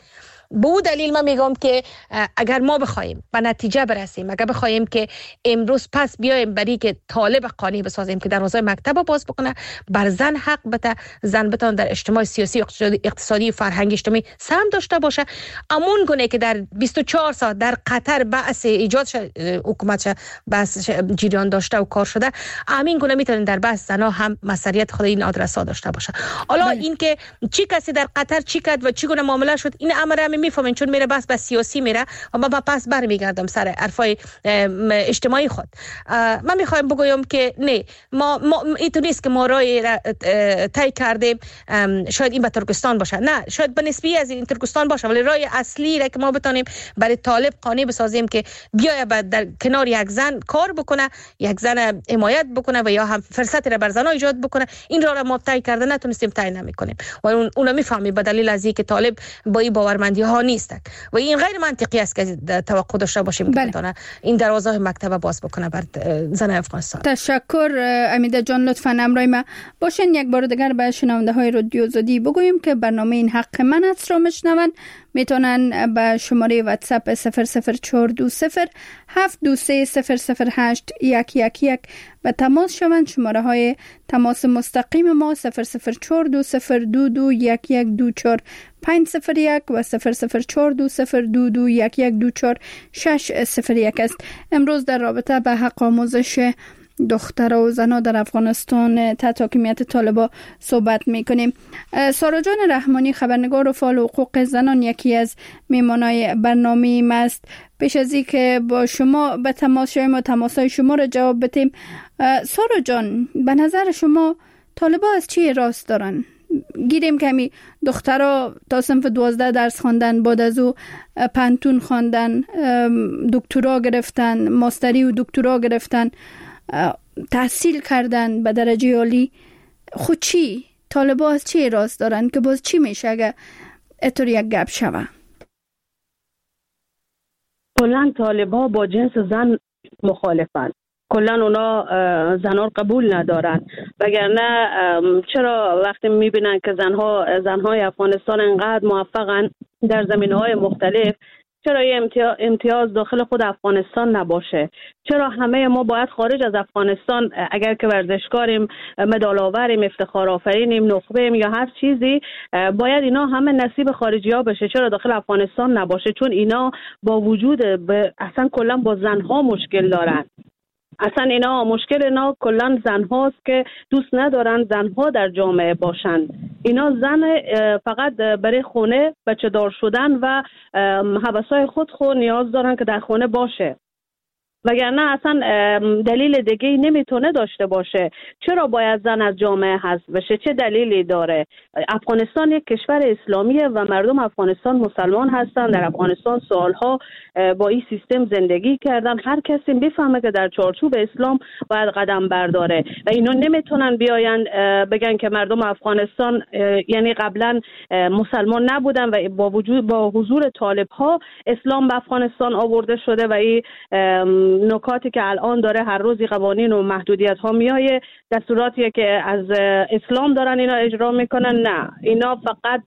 به اون دلیل من میگم که اگر ما بخوایم به نتیجه برسیم، اگر بخوایم که امروز پس بیایم برای که طالب قانع بسازیم که دروازه مکتب باز بکنه، بر زن حق بده، زن بتونه در اجتماع سیاسی، اقتصادی، فرهنگی، اجتماعی سهم داشته باشه، امون گونه که در 24 ساعت در قطر بعث ایجاد حکومت بحث جریان داشته و کار شده، همین گونه میتونن در بحث زنا هم مسئولیت خود این آدرسا داشته باشه. حالا این که چی کسی در قطر چی کرد و چی گونه معامله شد، این امر هم میفهمین، چون میره بس سیاسی میره و من پس برمیگردم سر حرفای اجتماعی خود. من میخوایم بگویم که نه، ما اینطور نیست که ما رای طی کردیم شاید این به ترکستان باشه، نه، شاید به نسبی از این ترکستان باشه، ولی رای اصلی را که ما بتونیم برای طالب قانع بسازیم که بیاید در کنار یک زن کار بکنه، یک زن حمایت بکنه و یا هم فرصتی را بر زنها ایجاد بکنه، این را ما طی کرده نتونستیم طی نمی‌کنیم و اونا میفهمی به دلیل از اینکه طالب با این باورمندی ها نیست و این غیر منطقی است که توقع داشته باشیم که بتونه این دروازه مکتب باز بکنه بر زن افغانستان. تشکر امیده جان، لطفاً همراه ما باشین. یک بار دیگر به شنونده های رادیو آزادی بگوییم که برنامه این حق من است رو میشنون، میتونن به شماره واتساپ 00420723008111 به تماس شوند. شماره های تماس مستقیم ما 0042021124 501 و 0042021124 است. امروز در رابطه به حق آموزش دختر و زنان در افغانستان تحت حاکمیت طالبان صحبت میکنیم. سارا جان رحمانی، خبرنگار و فعال حقوق زنان، یکی از میمانای برنامه است. پیش از این که با شما به تماس شویم و تماسهای شما را جواب بدیم، سارا جان، به نظر شما طالبان از چی راست دارن؟ گیریم که همی دخترها تا صنف 12 درس خواندن، بعد از او پانتون خواندن، دکترا گرفتن، ماستری و دکترا گرفتن، تحصیل کردن به درجه عالی. خود چی؟ طالبان از چی راست دارن که باز چی میشه اگه اتور یک گپ شوه؟ کلن طالبان با جنس زن مخالفن، کلن اونا زنها قبول ندارن، وگرنه چرا وقتی میبینن که زنهای افغانستان انقدر موفقن در زمینه‌های مختلف، چرا یه امتیاز داخل خود افغانستان نباشه؟ چرا همه ما باید خارج از افغانستان اگر که ورزشکاریم، مدال آوریم، افتخار آفرینیم، نخبه‌ایم یا هر چیزی، باید اینا همه نصیب خارجی ها بشه؟ چرا داخل افغانستان نباشه؟ چون اینا با وجود اصلا کلا با زنها مشکل دارن. اصلا اینا مشکل اینا کلا زنهاست که دوست ندارن زنها در جامعه باشن. اینا زن فقط برای خونه بچه دار شدن و هوسای خود نیاز دارن که در خونه باشه، وگرنه اصلا دلیل دیگه نمیتونه داشته باشه. چرا باید زن از جامعه حذف بشه؟ چه دلیلی داره؟ افغانستان یک کشور اسلامیه و مردم افغانستان مسلمان هستن. در افغانستان سالها با این سیستم زندگی کردن. هر کسی بفهمه که در چارچوب اسلام باید قدم برداره و اینا نمیتونن بیاین بگن که مردم افغانستان یعنی قبلا مسلمان نبودن و با حضور طالب ها اسلام به افغانستان آورده شده و این نکاتی که الان داره هر روزی قوانین و محدودیت ها میایه دستوراتی که از اسلام دارن اینا اجرا میکنن. نه، اینا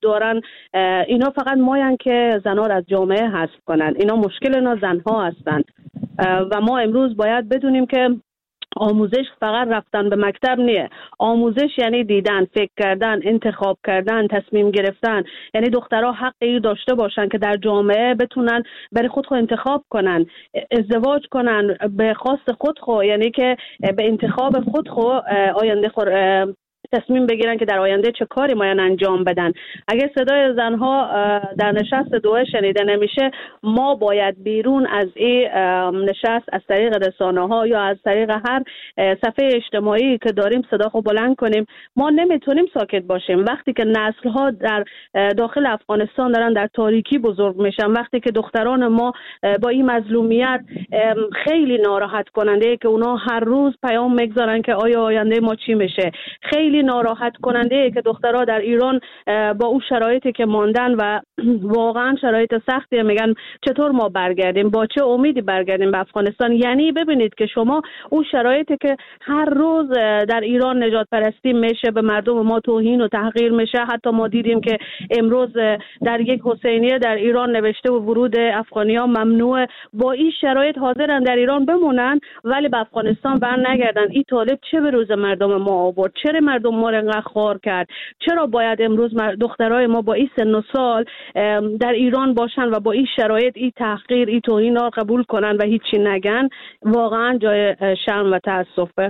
فقط ماین که زنها از جامعه حذف کنن. اینا مشکل اینا زنها هستند و ما امروز باید بدونیم که آموزش فقط رفتن به مکتب نیه. آموزش یعنی دیدن، فکر کردن، انتخاب کردن، تصمیم گرفتن. یعنی دخترها حقی داشته باشن که در جامعه بتونن برای خود انتخاب کنن، ازدواج کنن به خواست خود، یعنی که به انتخاب خود آینده تصمیم بگیرن که در آینده چه کاری باید انجام بدن. اگه صدای زنها در نشست دوحه شنیده نمیشه، ما باید بیرون از این نشست از طریق رسانه‌ها یا از طریق هر صفحه اجتماعی که داریم صدا خو بلند کنیم. ما نمیتونیم ساکت باشیم وقتی که نسل‌ها در داخل افغانستان دارن در تاریکی بزرگ میشن، وقتی که دختران ما با این مظلومیت خیلی ناراحت کننده که اونا هر روز پیام میگذارن که آیا آینده ما چی میشه. خیلی خیلی ناراحت کننده که دخترها در ایران با اون شرایطی که ماندن و واقعا شرایط سختی، میگن چطور ما برگردیم، با چه امیدی برگردیم به افغانستان. یعنی ببینید که شما اون شرایطی که هر روز در ایران نجات پرستی میشه، به مردم ما توهین و تحقیر میشه. حتی ما دیدیم که امروز در یک حسینیه در ایران نوشته و ورود افغانی‌ها ممنوع. با این شرایط حاضرن در ایران بمونن ولی به افغانستان بر نگردن. این طالب چه به روز مردم ما آورد؟ چرا مردم ما رو انقدر خوار کرد؟ چرا باید امروز دخترای ما با این سن و سال در ایران باشن و با این شرایط این تحقیر این توهین ها قبول کنن و هیچی نگن؟ واقعا جای شرم و تاسفه.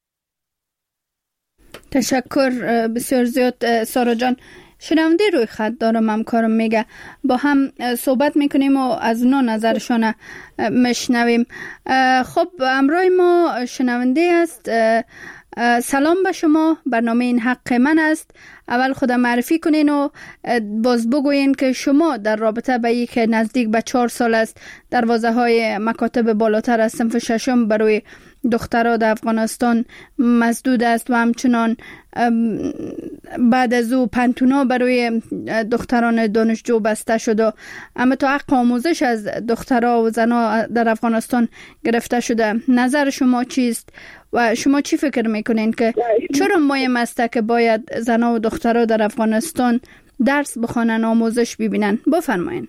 تشکر بسیار زیاد سارا جان. شنونده روی خط دارم، همکارم میگه با هم صحبت میکنیم و از اونا نظرشون مشنویم. خب همراه ما شنونده است. سلام به شما، برنامه این حق من است. اول خودم معرفی کنین و باز بگوین که شما در رابطه به یک نزدیک به 4 سال است دروازه‌های مکاتب بالاتر از صنف ششم برای دخترها در افغانستان مسدود است و همچنان بعد از او پنتونا برای دختران دانشجو بسته شده، اما تا حق آموزش از دخترها و زنها در افغانستان گرفته شده. نظر شما چیست و شما چی فکر میکنین که چرا مهم است که باید زنها و دخترها در افغانستان درس بخوانن، آموزش ببینن؟ بفرمایین.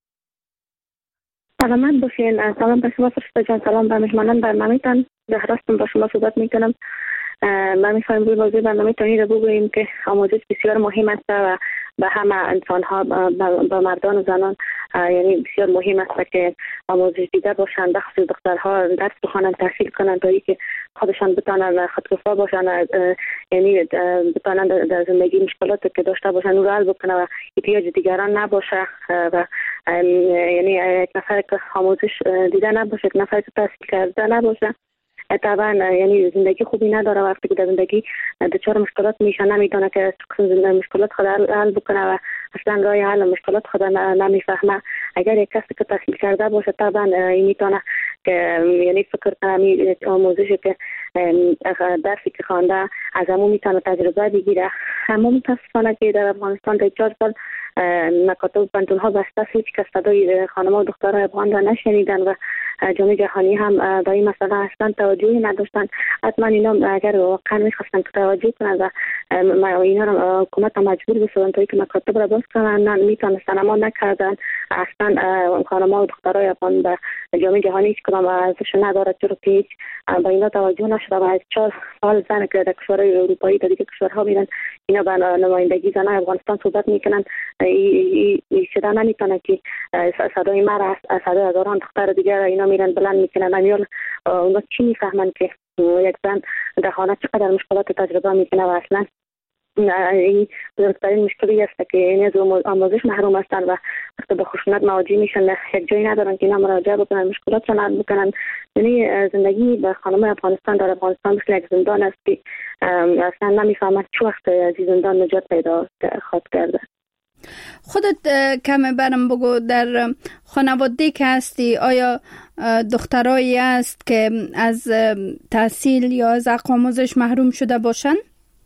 سلامت باشین. سلام به شما فرشته جان، سلام به مهمانان برنامه‌تان. زهراستم با شما صحبت میکنم. من میخوایم روی موضوع برنامه تانی رو بگوییم که آموزش بسیار مهم است و به همه انسان ها، به مردان و زنان یعنی بسیار مهم است که آموزش دیده باشند، بخصوص دخترها درس بخوانند، تحصیل کنند تا اینکه خودشان بتانند خودکفا باشند، یعنی بتانند در زندگی مشکلاتی که داشته باشند او را حل بکنند و احتیاج دیگران نباشه و یعنی یک نفر که آموزش دیده نباشه، یک نفر که تحصیل کرده نباشه، طبعا یعنی زندگی خوبی نداره. وقتی که در زندگی دچار مشکلات میشه نمیدونه که مشکلات خود حل بکنه و اصلا راه حل مشکلات خود نمیفهمه. اگر یک کسی که تحصیل کرده باشه طبعا این میتونه که یعنی فکر کنه آموزشی که درسی که خوانده از همون میتونه تجربه بگیره. اما متاسفانه که در افغانستان در 4 سال مکاتب پنتون ها بسته است، هیچ کس صدای خانم و دخترای افغان را نشنیدن و جامعه جهانی هم به این مسئله اصلا توجهی نداشتن. حتما اینا اگر واقعا میخواستن که توجه کنند و اینا را حکومت مجبور بسازن تا اینکه مکاتب را باز کنن، میتونستن اما نکردن. اصلا خانم و دخترای افغان به جامعه جهانی هیچ کدام ارزش نداره، چرا که هیچ به اینا توجه نشده و از 4 سال زن که در کشورهای اروپایی در دیگه کشورها میرن اینا به نمایندگی زن افغانستان صحبت میکنن. این شده نمیتونه که صدای مرا از صدای هزاران دختر دیگر اینا میرن بلند میکنن. امیال اونا چی میفهمن که یک زن در خانه چقدر مشکلات تجربه میکنه و اصلا این بزرگترین مشکلی است که این از آموزش محروم هستند و وقتی به خشونت مواجه میشن یک جایی ندارن که اینا مراجعه بکنن، مشکلاتشون حل بکنن. یعنی زندگی به خانم افغانستان در افغانستان مثل یک زندان است که اصلا نمیفهمن چه وقت از این زندان نجات پیدا خواهد کرده. خودت کمی برام بگو، در خانواده که هستی آیا دخترایی است که از تحصیل یا از آموزش محروم شده باشن؟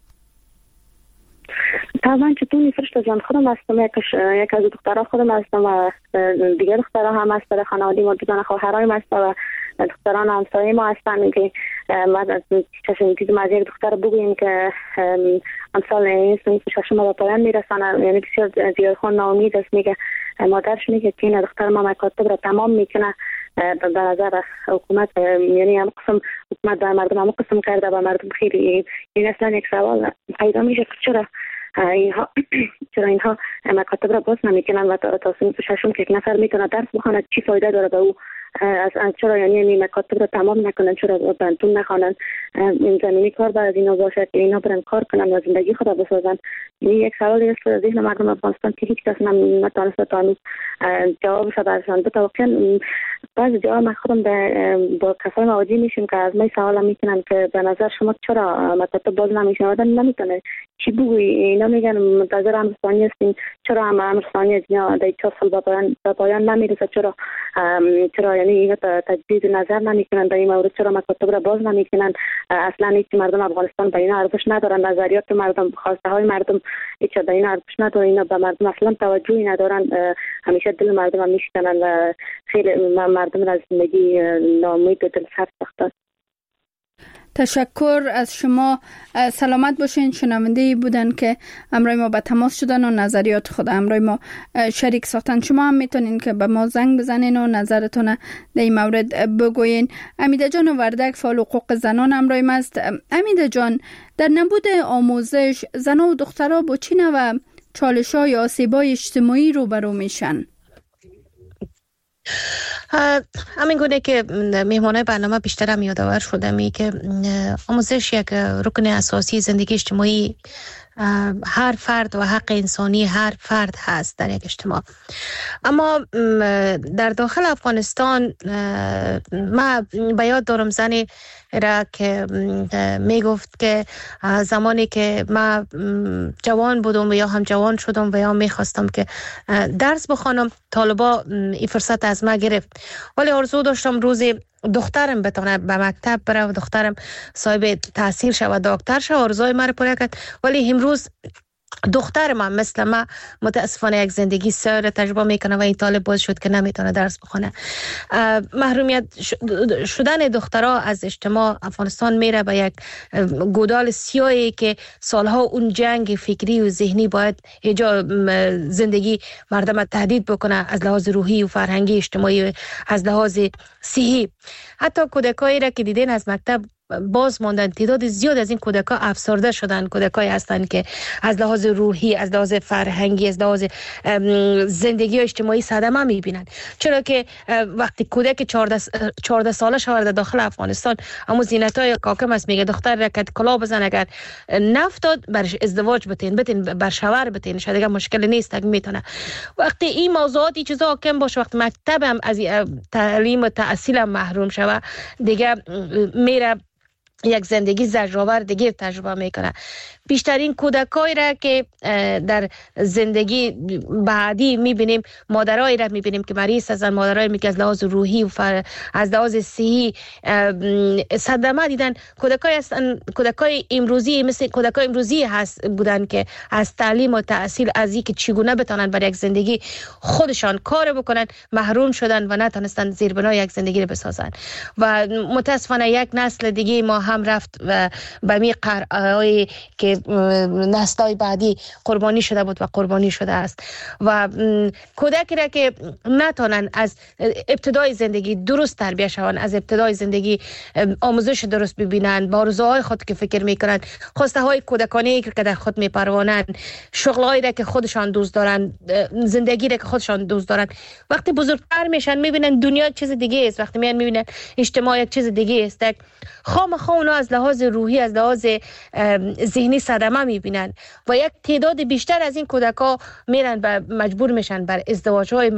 طبعا چطوری فرشته جان، خودم هستم یک از دخترها خودم هستم و دیگر دخترها هم هست در خانواده ما، دیدن خواهرای هست و دختران همسایه ما هستن که ما چشم از یک دختر بگوییم که امسال این صنف ششم به پایان میرسن، یعنی بسیار زیادخوان ناامید است. میگه مادرش میگه که این دختر ما مکاتب را تمام میکنه. به نظر حکومت یعنی هم قسم حکومت در مردم هم قسم کرده و مردم خیلی این اصلا یک سوال پیدا میشه چرا اینها مکاتب را باز نمیکنن و تا صنف ششم که یک نفر میتونه درس بخونه چی فایده داره به او؟ از چرا یعنی مکاتب را تمام نکنن، چرا پنتون نخوانن؟ این زمینی کار باید اینا باشه که اینا برن کار کنن و زندگی خود را بسازن. این یک سوالی است که ذهن مردم افغانستان که هیچ کس نتونسته تا هنوز جوابش برشان بده. واقعا بعضی جاها من خودم با کسای مواجه میشیم که از من سوال میکنن که به نظر شما چرا مطلب باز نمیشن؟ آدم نمیتونه چی بگوی. اینا میگن منتظر امرسانی هستیم، چرا امرسانی از اینا در 4 سال به پایان نمیرسه؟ چرا یعنی اینا تجدید نظر نمیکنن در این مورد؟ چرا مطلب را باز نمیکنن؟ اصلا هیچ مردم افغانستان به اینا ارزش ندارن، نظریات مردم، خواسته های مردم هیچ به اینا ارزش نداره، اینا به مردم اصلا توجهی ندارن، همیشه دل مردم هم میشکنن و خیلی مردم را از زندگی ناامید و دل سرد ساختن. تشکر از شما. سلامت باشین. شنونده بودن که امروز ما به تماس شدن و نظریات خود امروز ما شریک ساختن. شما هم میتونین که به ما زنگ بزنین و نظرتون در این مورد بگوین. امیده جان وردک، فعال حقوق زنان امروز است. امیده جان، در نبود آموزش زنان و دخترها با چه نوع چالش‌ها یا آسیب‌های اجتماعی روبرو میشن؟ همین گونه که مهمانای برنامه بیشتر هم یادآور شده که آموزش یک رکن اساسی زندگی اجتماعی هر فرد و حق انسانی هر فرد هست در یک اجتماع. اما در داخل افغانستان ما به یاد دارم زنی را که می گفت که زمانی که ما جوان بودم و یا هم جوان شدم و یا می خواستم که درس بخوانم، طالبا این فرصت از ما گرفت، ولی آرزو داشتم روزی دخترم بتونه به مکتب بره و دخترم صاحب تحصیل شود، دکتر شود، آرزوی من رو پوره کرد. ولی امروز دختر من مثل ما متاسفانه یک زندگی سر تجربه میکنه و این طالب باز شد که نمیتونه درس بخونه. محرومیت شدن دخترها از اجتماع افغانستان میره به یک گودال سیاهی که سالها اون جنگ فکری و ذهنی باید زندگی مردم تهدید بکنه از لحاظ روحی و فرهنگی اجتماعی و از لحاظ صحی. حتی کودکایی را که دیدین از مکتب باز ماندن، تعداد زیاد از این کودکا افسرده شدن، کودکایی هستند که از لحاظ روحی، از لحاظ فرهنگی، از لحاظ زندگی اجتماعی صدمه میبینن. چرا که وقتی کودک 14 ساله شورده داخل افغانستان، اما زینتای کاکم است، میگه دختر را که کلا بزن اگر نفتاد برش ازدواج بتین بر شوهر بتین، شاید دیگه مشکل نیست که میتونه. وقتی این موضوعاتی چیزا کم باشه، وقتی مکتبم از تعلیم و تحصیل محروم شوه، دیگه میره یک زندگی زجرآور دیگه تجربه میکنه. بیشترین کودکایی را که در زندگی بعدی میبینیم، مادرایی را میبینیم که مریض هستند، مادرایی که از لحاظ روحی و از لحاظ صحی صدمه دیدن. کودکای امروزی مثل کودکای امروزی هست بودن که از تعلیم و تحصیل، از اینکه چگونه بتونن برای یک زندگی خودشان کار بکنن محروم شدن و نتونستن زیربنای یک زندگی رو بسازن. و متاسفانه یک نسل دیگه ما هم رفت و به می قرعه‌ای که نسل‌های بعدی قربانی شده بود و قربانی شده است. و کودکی را که نتونن از ابتدای زندگی درست تربیت شوند، از ابتدای زندگی آموزش درست ببینن، با آرزوهای خود که فکر میکنن، خواسته های کودکانه که در خود میپرونن، شغلایی را که خودشان دوست دارن، زندگی را که خودشان دوست دارن، وقتی بزرگتر میشن میبینن دنیا چیز دیگه است، وقتی میبینن اجتماع یک چیز دیگه است، خامخا اونا از لحاظ روحی، از لحاظ ذهنی صدمه میبینن و یک تعداد بیشتر از این کودکا میرن مجبور میشن بر ازدواج‌های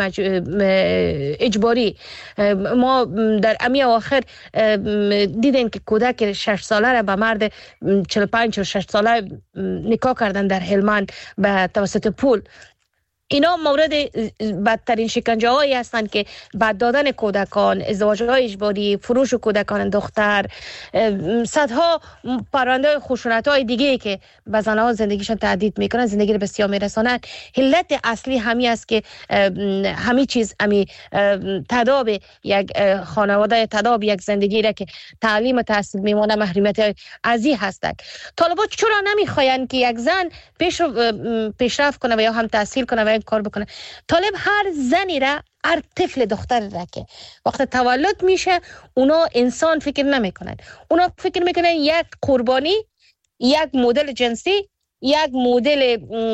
اجباری. ما در امی اواخر دیدیم که کودک 6 ساله را به مرد 45 و 6 ساله نکاح کردن در هلمند به توسط پول. اینا مورد بدترین شکنجه هایی هستند که بعد دادن کودکان، ازدواج های اجباری، فروش کودکان دختر، صدها پرونده خشونت های دیگه که به زنها زندگیشون تهدید میکنن، زندگی رو به سیاه میرسونن. علت اصلی همی است که همی چیز همی تداب یک خانواده، تداب یک زندگی را که تعلیم و تحصیل میمونه محرومیت ازی هستند. طالبا چرا نمیخواین که یک زن پیشرفت کنه و یا هم تحصیل کنه و کار بکنه؟ طالب هر زنی را، هر طفل دختر را که وقت تولد میشه اونا انسان فکر نمیکنن، اونا فکر میکنن یک قربانی، یک مدل جنسی، یک مدل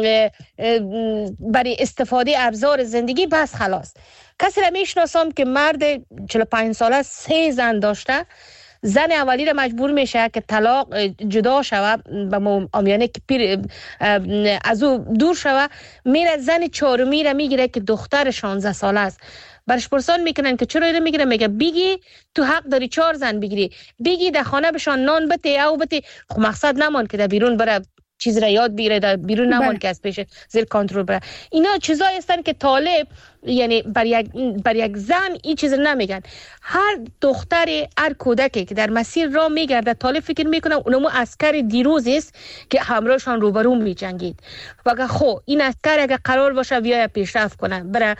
برای استفاده ابزار زندگی، بس خلاص. کسی را میشناسم که مرد 45 ساله 3 زن داشته، زن اولی را مجبور میشه که طلاق جدا شوه به آمیانه که پیر از او دور شوه، میره زن چهارمی را میگیره که دختر 16 ساله است. برش پرسان میکنن که چرا اینو میگیره؟ میگه بگی تو حق داری 4 زن بگیری، بگی در خانه بشان نان بته او بته. خب مقصد نمان که در بیرون بره چیز را یاد بگیره، در بیرون نمان که از پیش زیر کنترل بره. اینا چیزایی هستن که طالب یعنی بر یک زن این چیز نمیگن. هر دختری، هر کودکی که در مسیر راه میگرده، طالب فکر میکنه اونمو عسکر دیروز است که همراهشان روبرو میجنگید. و خب این عسکر اگه قرار باشه بیاید پیشرفت کنه، برای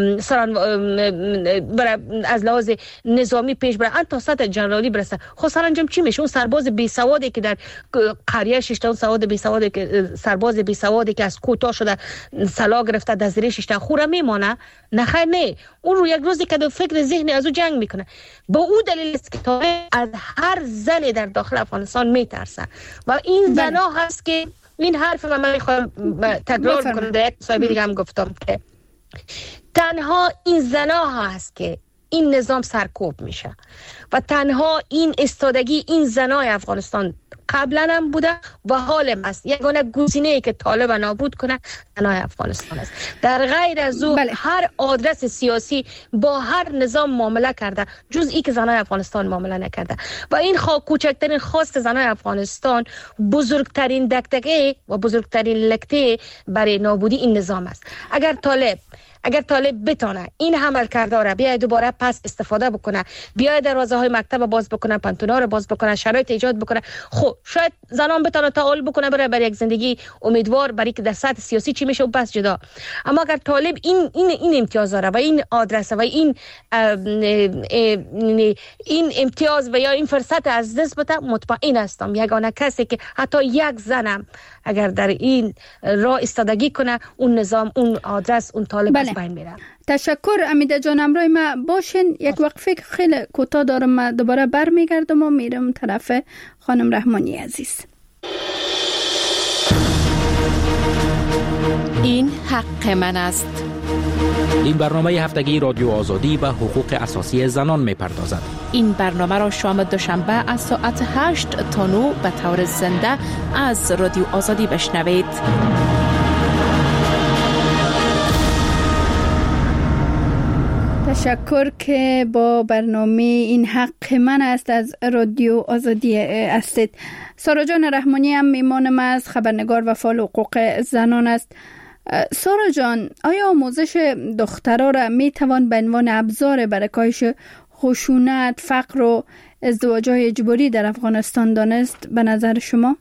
از لحاظ نظامی پیش بره تا سطح جنرالی برسه، خب سرانجام چی میشه؟ اون سرباز بی سوادی که در قریه ششته، اون سرباز بی سوادی که از کوتا شده سلا گرفته در زیر ششته خوره میمانه؟ نخیر نه، اون رو یک روزی که دو فکر ذهنی از او جنگ میکنه. با او دلیل است که طالب از هر زنی در داخل افغانستان میترسه و این زنا هست که این حرف من میخوام تکرار کنم. در یک صاحبی دیگه هم گفتم که تنها این زنا هست که این نظام سرکوب میشه و تنها این استادگی این زنای افغانستان قبلا هم بوده و حال هم است. یگانه گزینه‌ای که طالب نابود کنه زنای افغانستان است. در غیر از او هر آدرس سیاسی با هر نظام معامله کرده جز ای که زنای افغانستان معامله نکرده و این کوچکترین خواست زنای افغانستان بزرگترین دغدغه و بزرگترین لکته برای نابودی این نظام است. اگر طالب بتونه این عمل کرده را بیاید دوباره پس استفاده بکنه، بیاید دروازه های مکتب باز بکنه، پانتونا رو باز بکنه، شرایط ایجاد بکنه، خب شاید زنان بتونه تعال بکنه برای یک زندگی امیدوار، برای که در سطح سیاسی چی میشه و بس جدا. اما اگر طالب این امتیاز داره و این آدرس و این امتیاز و یا این فرصت از دست بده، مطمئن هستم یگانه کسی که حتی یک زنم اگر در این راه ایستادگی کنه، اون نظام، اون آدرس، اون طالب از بین میره. تشکر امیده جان، همراه ما باشین. یک وقفه خیلی کوتاه دارم، من دوباره برمیگردم و میرم طرف خانم رحمانی عزیز. این حق من است. این برنامه هفتگی رادیو آزادی به حقوق اساسی زنان می‌پردازد. این برنامه را شام دوشنبه از ساعت 8 تا 9 به طور زنده از رادیو آزادی بشنوید. تشکر که با برنامه این حق من است از رادیو آزادی هستید. سارا جان رحمانی هم میمان ما از خبرنگار و فعال حقوق زنان است. سارا جان، آیا آموزش دخترها را میتوان به عنوان ابزار برای کاهش خشونت، فقر و ازدواج‌های اجباری در افغانستان دانست به نظر شما؟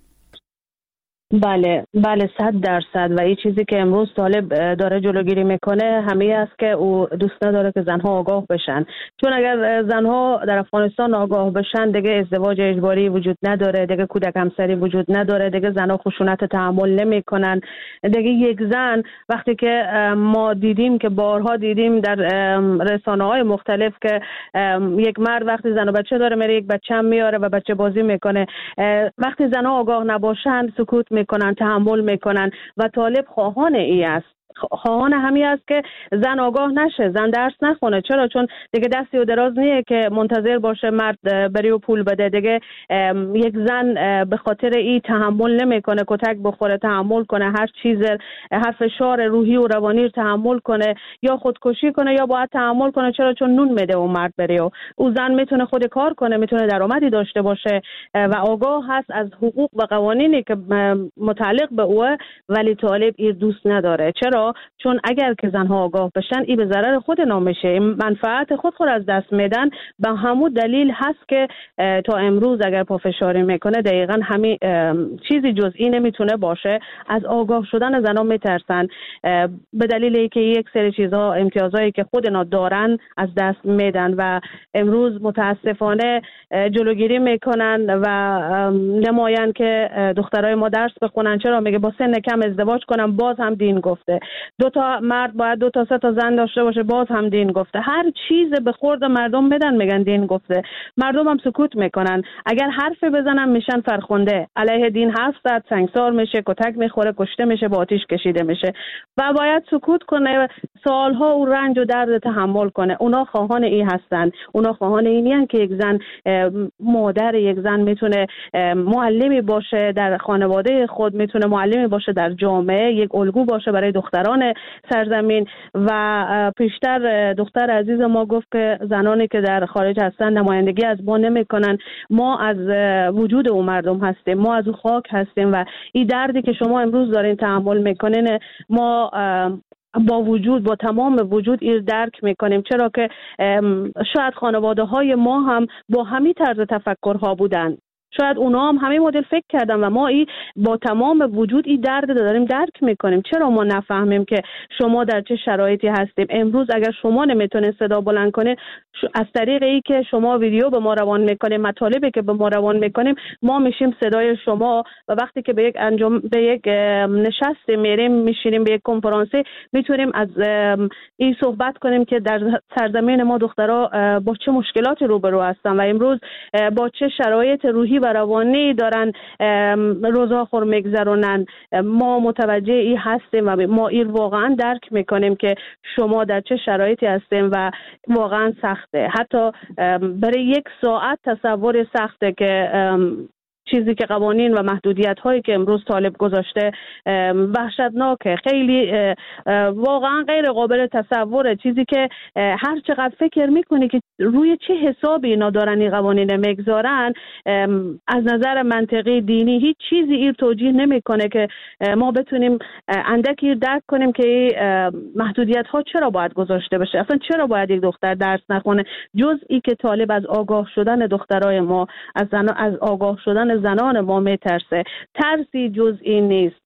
بله 100% و این چیزی که امروز طالب داره جلوگیری میکنه همین است که او دوست نداره که زنها آگاه بشن، چون اگر زنها در افغانستان آگاه بشن دیگه ازدواج اجباری وجود نداره، دیگه کودک همسری وجود نداره، دیگه زنها خشونت تحمل نمیکنن. دیگه یک زن وقتی که ما دیدیم که بارها دیدیم در رسانه‌های مختلف که یک مرد وقتی زن و بچه داره میره یک بچه هم میاره و بچه بازی میکنه، وقتی زنها آگاه نباشن سکوت میکنن، تحمل میکنن و طالب خواهان ای است، خواهان همین است که زن آگاه نشه، زن درس نخونه. چرا؟ چون دیگه دستی و دراز نیه که منتظر باشه مرد بری و پول بده. دیگه یک زن به خاطر ای تحمل نمیکنه، کتک بخوره تحمل کنه، هر چیز، هر فشار روحی و روانی رو تحمل کنه، یا خودکشی کنه یا باید تحمل کنه. چرا؟ چون نون میده و مرد بره و او زن میتونه خود کار کنه، میتونه درآمدی داشته باشه و آگاه هست از حقوق و قوانینی که متعلق به اوه، ولی طالب ای دوست نداره. چرا؟ چون اگر که زنها آگاه بشن ای به ضرر خود نامشه، منفعت خود از دست میدن. به همون دلیل هست که تا امروز اگر پافشاری میکنه دقیقاً همین چیزی جز این نمیتونه باشه. از آگاه شدن زنها میترسن به دلیل اینکه یک سری چیزها، امتیازایی که خودنا دارن از دست میدن و امروز متاسفانه جلوگیری میکنن و نمایان که دخترای ما درس بخونن. چرا؟ میگه با سن کم ازدواج کنم، باز هم دین گفته. دو تا مرد باید 2 تا 3 تا زن داشته باشه، باز هم دین گفته. هر چیز به خورد مردم بدن میگن دین گفته. مردم هم سکوت میکنن. اگر حرف بزنن میشن فرخنده، علیه دین حرف زد سنگسار میشه، کتک میخوره، کشته میشه، با آتش کشیده میشه و باید سکوت کنه، سالها او رنج و درد تحمل کنه. اونا خواهان این هستن، اونا خواهان اینین که یک زن مادر، یک زن میتونه معلمی باشه در خانواده خود، میتونه معلمی باشه در جامعه، یک الگو باشه برای دختران سرزمین. و پیشتر دختر عزیز ما گفت که زنانی که در خارج هستن نمایندگی از ما نمیکنن. ما از وجود اون مردم هستیم، ما از اون خاک هستیم و این دردی که شما امروز دارین تحمل میکنین ما با تمام وجود این درک میکنیم، چرا که شاید خانواده های ما هم با همین طرز تفکرها بودن، شاید اونا هم همین مدل فکر کردن و ما با تمام وجود این درد داریم درک میکنیم. چرا ما نفهمیم که شما در چه شرایطی هستیم؟ امروز اگر شما نمیتونید صدا بلند کنید، از طریق این که شما ویدیو به ما روان میکنیم، مطالبی که به ما روان میکنیم، ما میشیم صدای شما و وقتی که به یک نشست میریم، میشینیم به یک کنفرانسی، میتونیم از این صحبت کنیم که در سرزمین ما دخترها با چه مشکلاتی روبرو هستن و امروز با چه شرایط روحی و روانی دارن روزاخور میگذرونن. ما متوجه این هستیم و ما این واقعا درک میکنیم که شما در چه شرایطی هستیم و واقعا سخته. حتی برای 1 ساعت تصور سخته که چیزی که قوانین و محدودیت هایی که امروز طالب گذاشته وحشتناکه، خیلی واقعا غیر قابل تصوره. چیزی که هر چقدر فکر میکنی که روی چه حسابی اینا دارن این قوانین میگذارن، از نظر منطقی دینی هیچ چیزی این توجیه نمیکنه که ما بتونیم اندکی درک کنیم که محدودیت ها چرا باید گذاشته بشه. اصلا چرا باید یک دختر درس نخونه؟ جز ای که طالب از آگاه شدن دخترای ما، از آگاه شدن زنان ما میترسه. ترسی جز این نیست.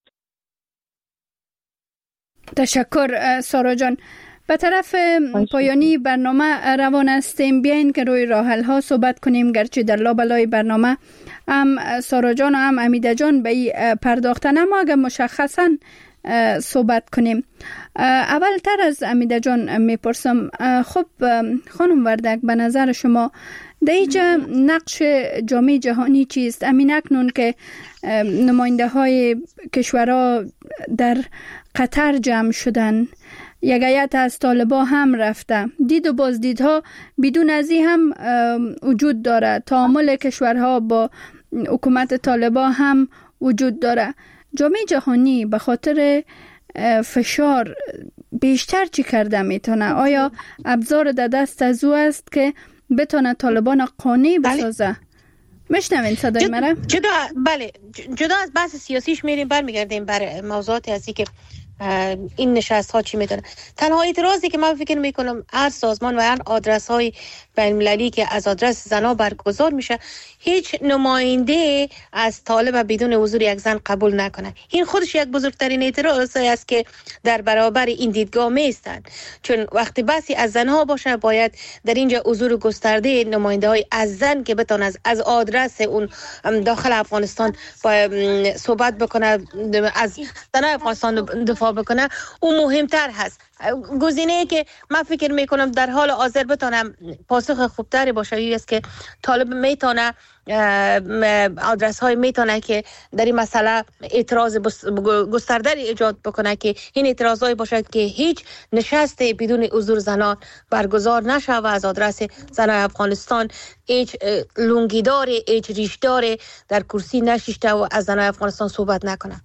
تشکر سارا جان. به طرف پایانی برنامه روان هستیم. بیاین که روی راحل ها صحبت کنیم، گرچه در لابلای برنامه هم سارا جان و هم امیده جان به این پرداختن، اما اگر مشخصا صحبت کنیم. اول تر از امیده جان میپرسم، خب خانم وردک، به نظر شما در اینجا نقش جامعه جهانی چیست؟ امین اکنون که نماینده های کشورها در قطر جمع شدن، یک هیئت از طالبا هم رفته، دید و بازدیدها بدون از این هم وجود داره، تعامل کشورها با حکومت طالبا هم وجود داره. جامعه جهانی به خاطر فشار بیشتر چی کرده میتونه؟ آیا ابزار در دست از او است که بتونه طالبان قانع بسازه؟ میشنوین صدای مرا؟ جدا از بحث سیاسیش میریم برمیگردیم بر موضوعاتی هستی که این نشست ها چی میدونه. تنها اعتراضی که من فکر میکنم هر سازمان و هر آدرس های بین‌المللی که از آدرس زنا برگزار میشه، هیچ نماینده از طالب بدون حضور یک زن قبول نکنه. این خودش یک بزرگترین اعتراض است که در برابر این دیدگاه میستند، چون وقتی بحثی از زنها باشه باید در اینجا حضور گسترده نماینده های از زن که بتونه از آدرس اون داخل افغانستان صحبت بکنه، از زنای افغانستان دفاع بکنه، اون مهمتر هست. گزینه‌ای که من فکر میکنم در حال حاضر بتونم پاسخ خوبتری باشه این است که طالب میتونه آدرس های میتونه که در این مسئله اعتراض گسترده ایجاد بکنه که این اعتراض های باشه که هیچ نشست بدون حضور زنان برگزار نشه و از آدرس زنان افغانستان هیچ لونگیدار، هیچ ریشدار در کرسی نشسته و از زنان افغانستان صحبت نکنه.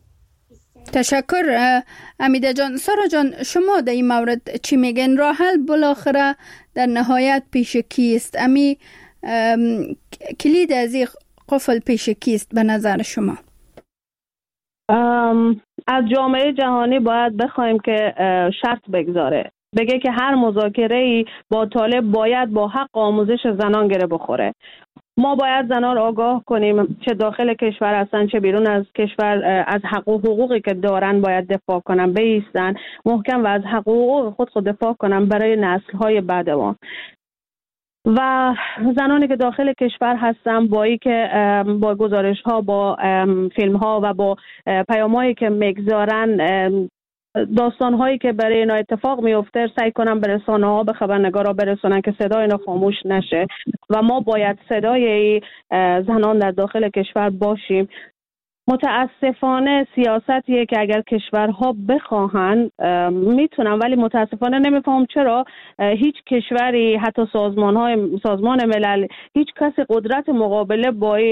تشکر امیده جان. سارا جان، شما در این مورد چی میگن؟ راه حل بالاخره در نهایت پیش کیست؟ امی کلید از این قفل پیش کیست به نظر شما؟ از جامعه جهانی باید بخوایم که شرط بگذاره، بگه که هر مذاکره‌ای با طالب باید با حق آموزش زنان گره بخوره. ما باید زنان را آگاه کنیم، چه داخل کشور هستن چه بیرون از کشور، از حق و حقوقی که دارن باید دفاع کنن، بایستن محکم و از حق و حقوق خود دفاع کنن برای نسل‌های بعد ما. و زنانی که داخل کشور هستن با گزارش‌ها، با فیلم‌ها و با پیام‌هایی که میگذارن داستان هایی که برای اینا اتفاق میفته سعی کنن به رسانه ها، به خبرنگارا برسونن که صدای اینا خاموش نشه و ما باید صدای زنان در داخل کشور باشیم. متاسفانه سیاستیه که اگر کشورها بخواهن میتونن، ولی متاسفانه نمیفهم چرا هیچ کشوری، حتی سازمان ملل، هیچ کسی قدرت مقابله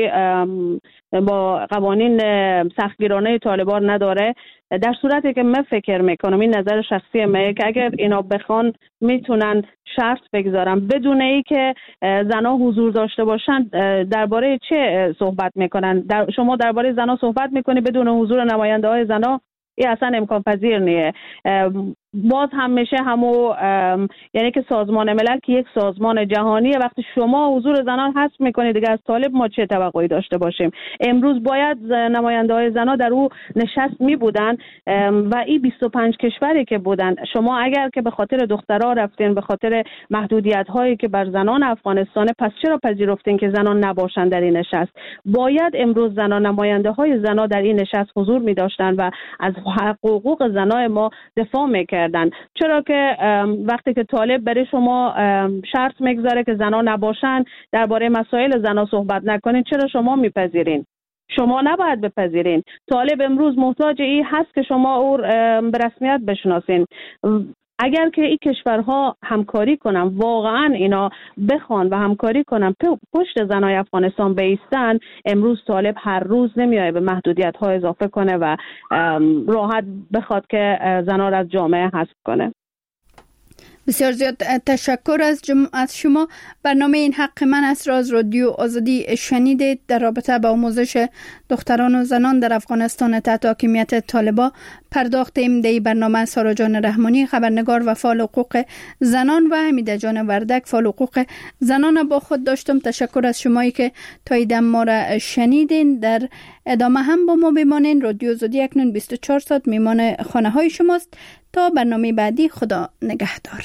با قوانین سختگیرانه طالبان نداره. در صورتی که من فکر میکنم، این نظر شخصی منه، که اگر اینا بخوان میتونن شرط بگذارن بدون ای که زنها حضور داشته باشن. درباره چه صحبت میکنن؟ شما درباره زنها صحبت میکنی بدون حضور نماینده های زنها؟ این اصلا امکان پذیر نیه. باز هم میشه یعنی که سازمان ملل که یک سازمان جهانیه، وقتی شما حضور زنان حذف میکنید دیگه از طالب ما چه توقعی داشته باشیم؟ امروز باید نماینده های زنان در او نشست میبودن و این 25 کشوری که بودن. شما اگر که به خاطر دخترها رفتین، به خاطر محدودیت هایی که بر زنان افغانستان، پس چرا پذیرفتین که زنان نباشن در این نشست؟ باید امروز زنان، نماینده های زنان در این نشست حضور میداشتن و از حقوق زنان ما دفاع میکردن. چرا که وقتی که طالب برای شما شرط میگذاره که زنان نباشن، درباره مسائل زنان صحبت نکنین، چرا شما میپذیرین؟ شما نباید بپذیرین. طالب امروز محتاج این هست که شما او به رسمیت بشناسین. اگر که این کشورها همکاری کنن، واقعا اینا بخوان و همکاری کنن، پشت زنای افغانستان بیستن، امروز طالب هر روز نمیایه به محدودیت ها اضافه کنه و راحت بخواد که زنا را از جامعه حذف کنه. بسیار زیاد تشکر از شما. برنامه این حق من است را از رادیو آزادی شنیدید. در رابطه با آموزش دختران و زنان در افغانستان تحت حاکمیت طالبان پرداختیم. در برنامه سارا جان رحمانی، خبرنگار و فعال حقوق زنان، و حمیده جان وردک، فعال حقوق زنان با خود داشتم. تشکر از شمایی که تا ایدم ما را شنیدین. در ادامه هم با ما بمانین. رادیو آزادی اکنون 24 ساعت میمان خانه های شماست. تا برنامه بعدی، خدا نگهدار.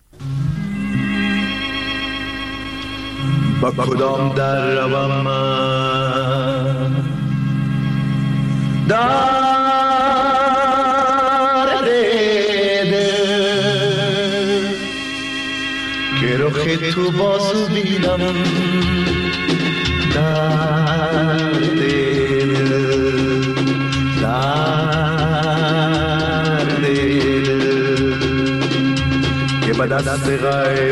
با کدام در روم من در دیده که رخ تو بازو بینم در دیده که به دست غیر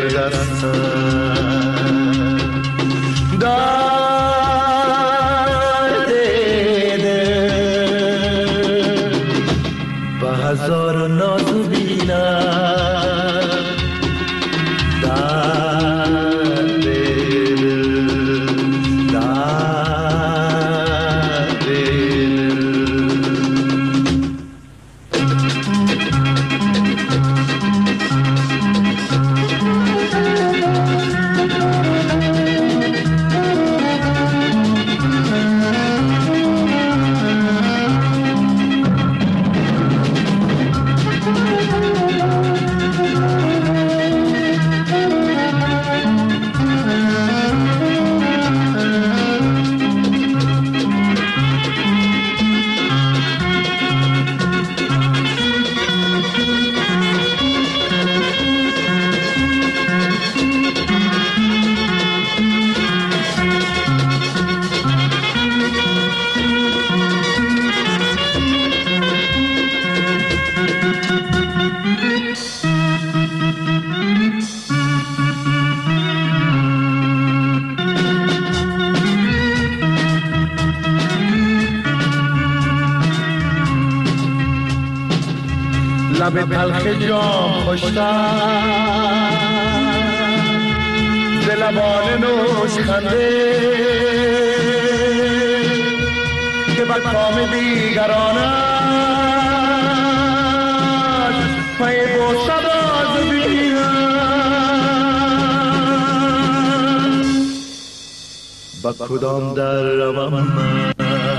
دستم در دیده به هزار نازو بینم در دیده در دیده. لب تلخ جام خوشتر ز لبان نوش خنده که بر کام بیگرانش پای بوسه باز بینم. با کدام در روم من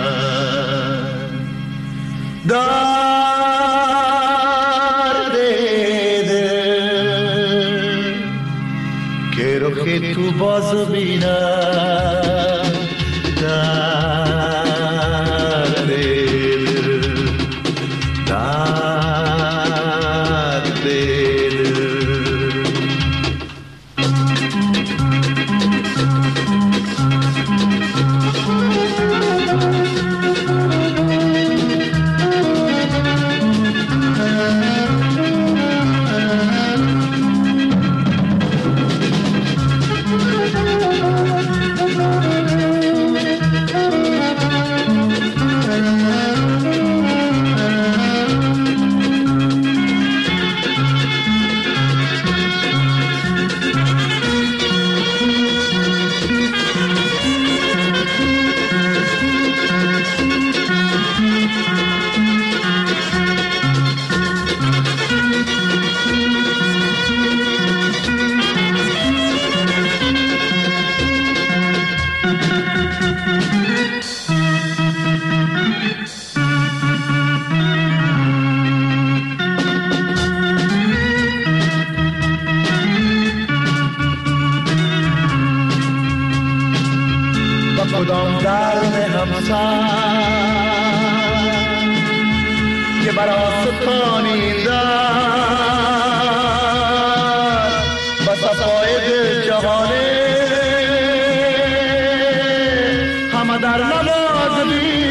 که تو بازو بینم در دل در کدام درد همسر که بر آستانی در و صفای دل جهانه همه در نماز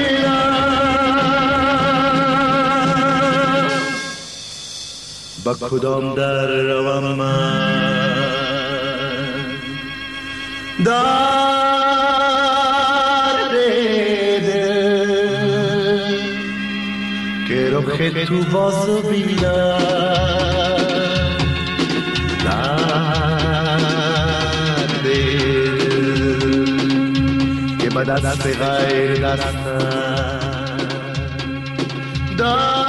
بینم با کدام در روم من در دل که رخ تو باز بینم در دل که با دست غیر دستم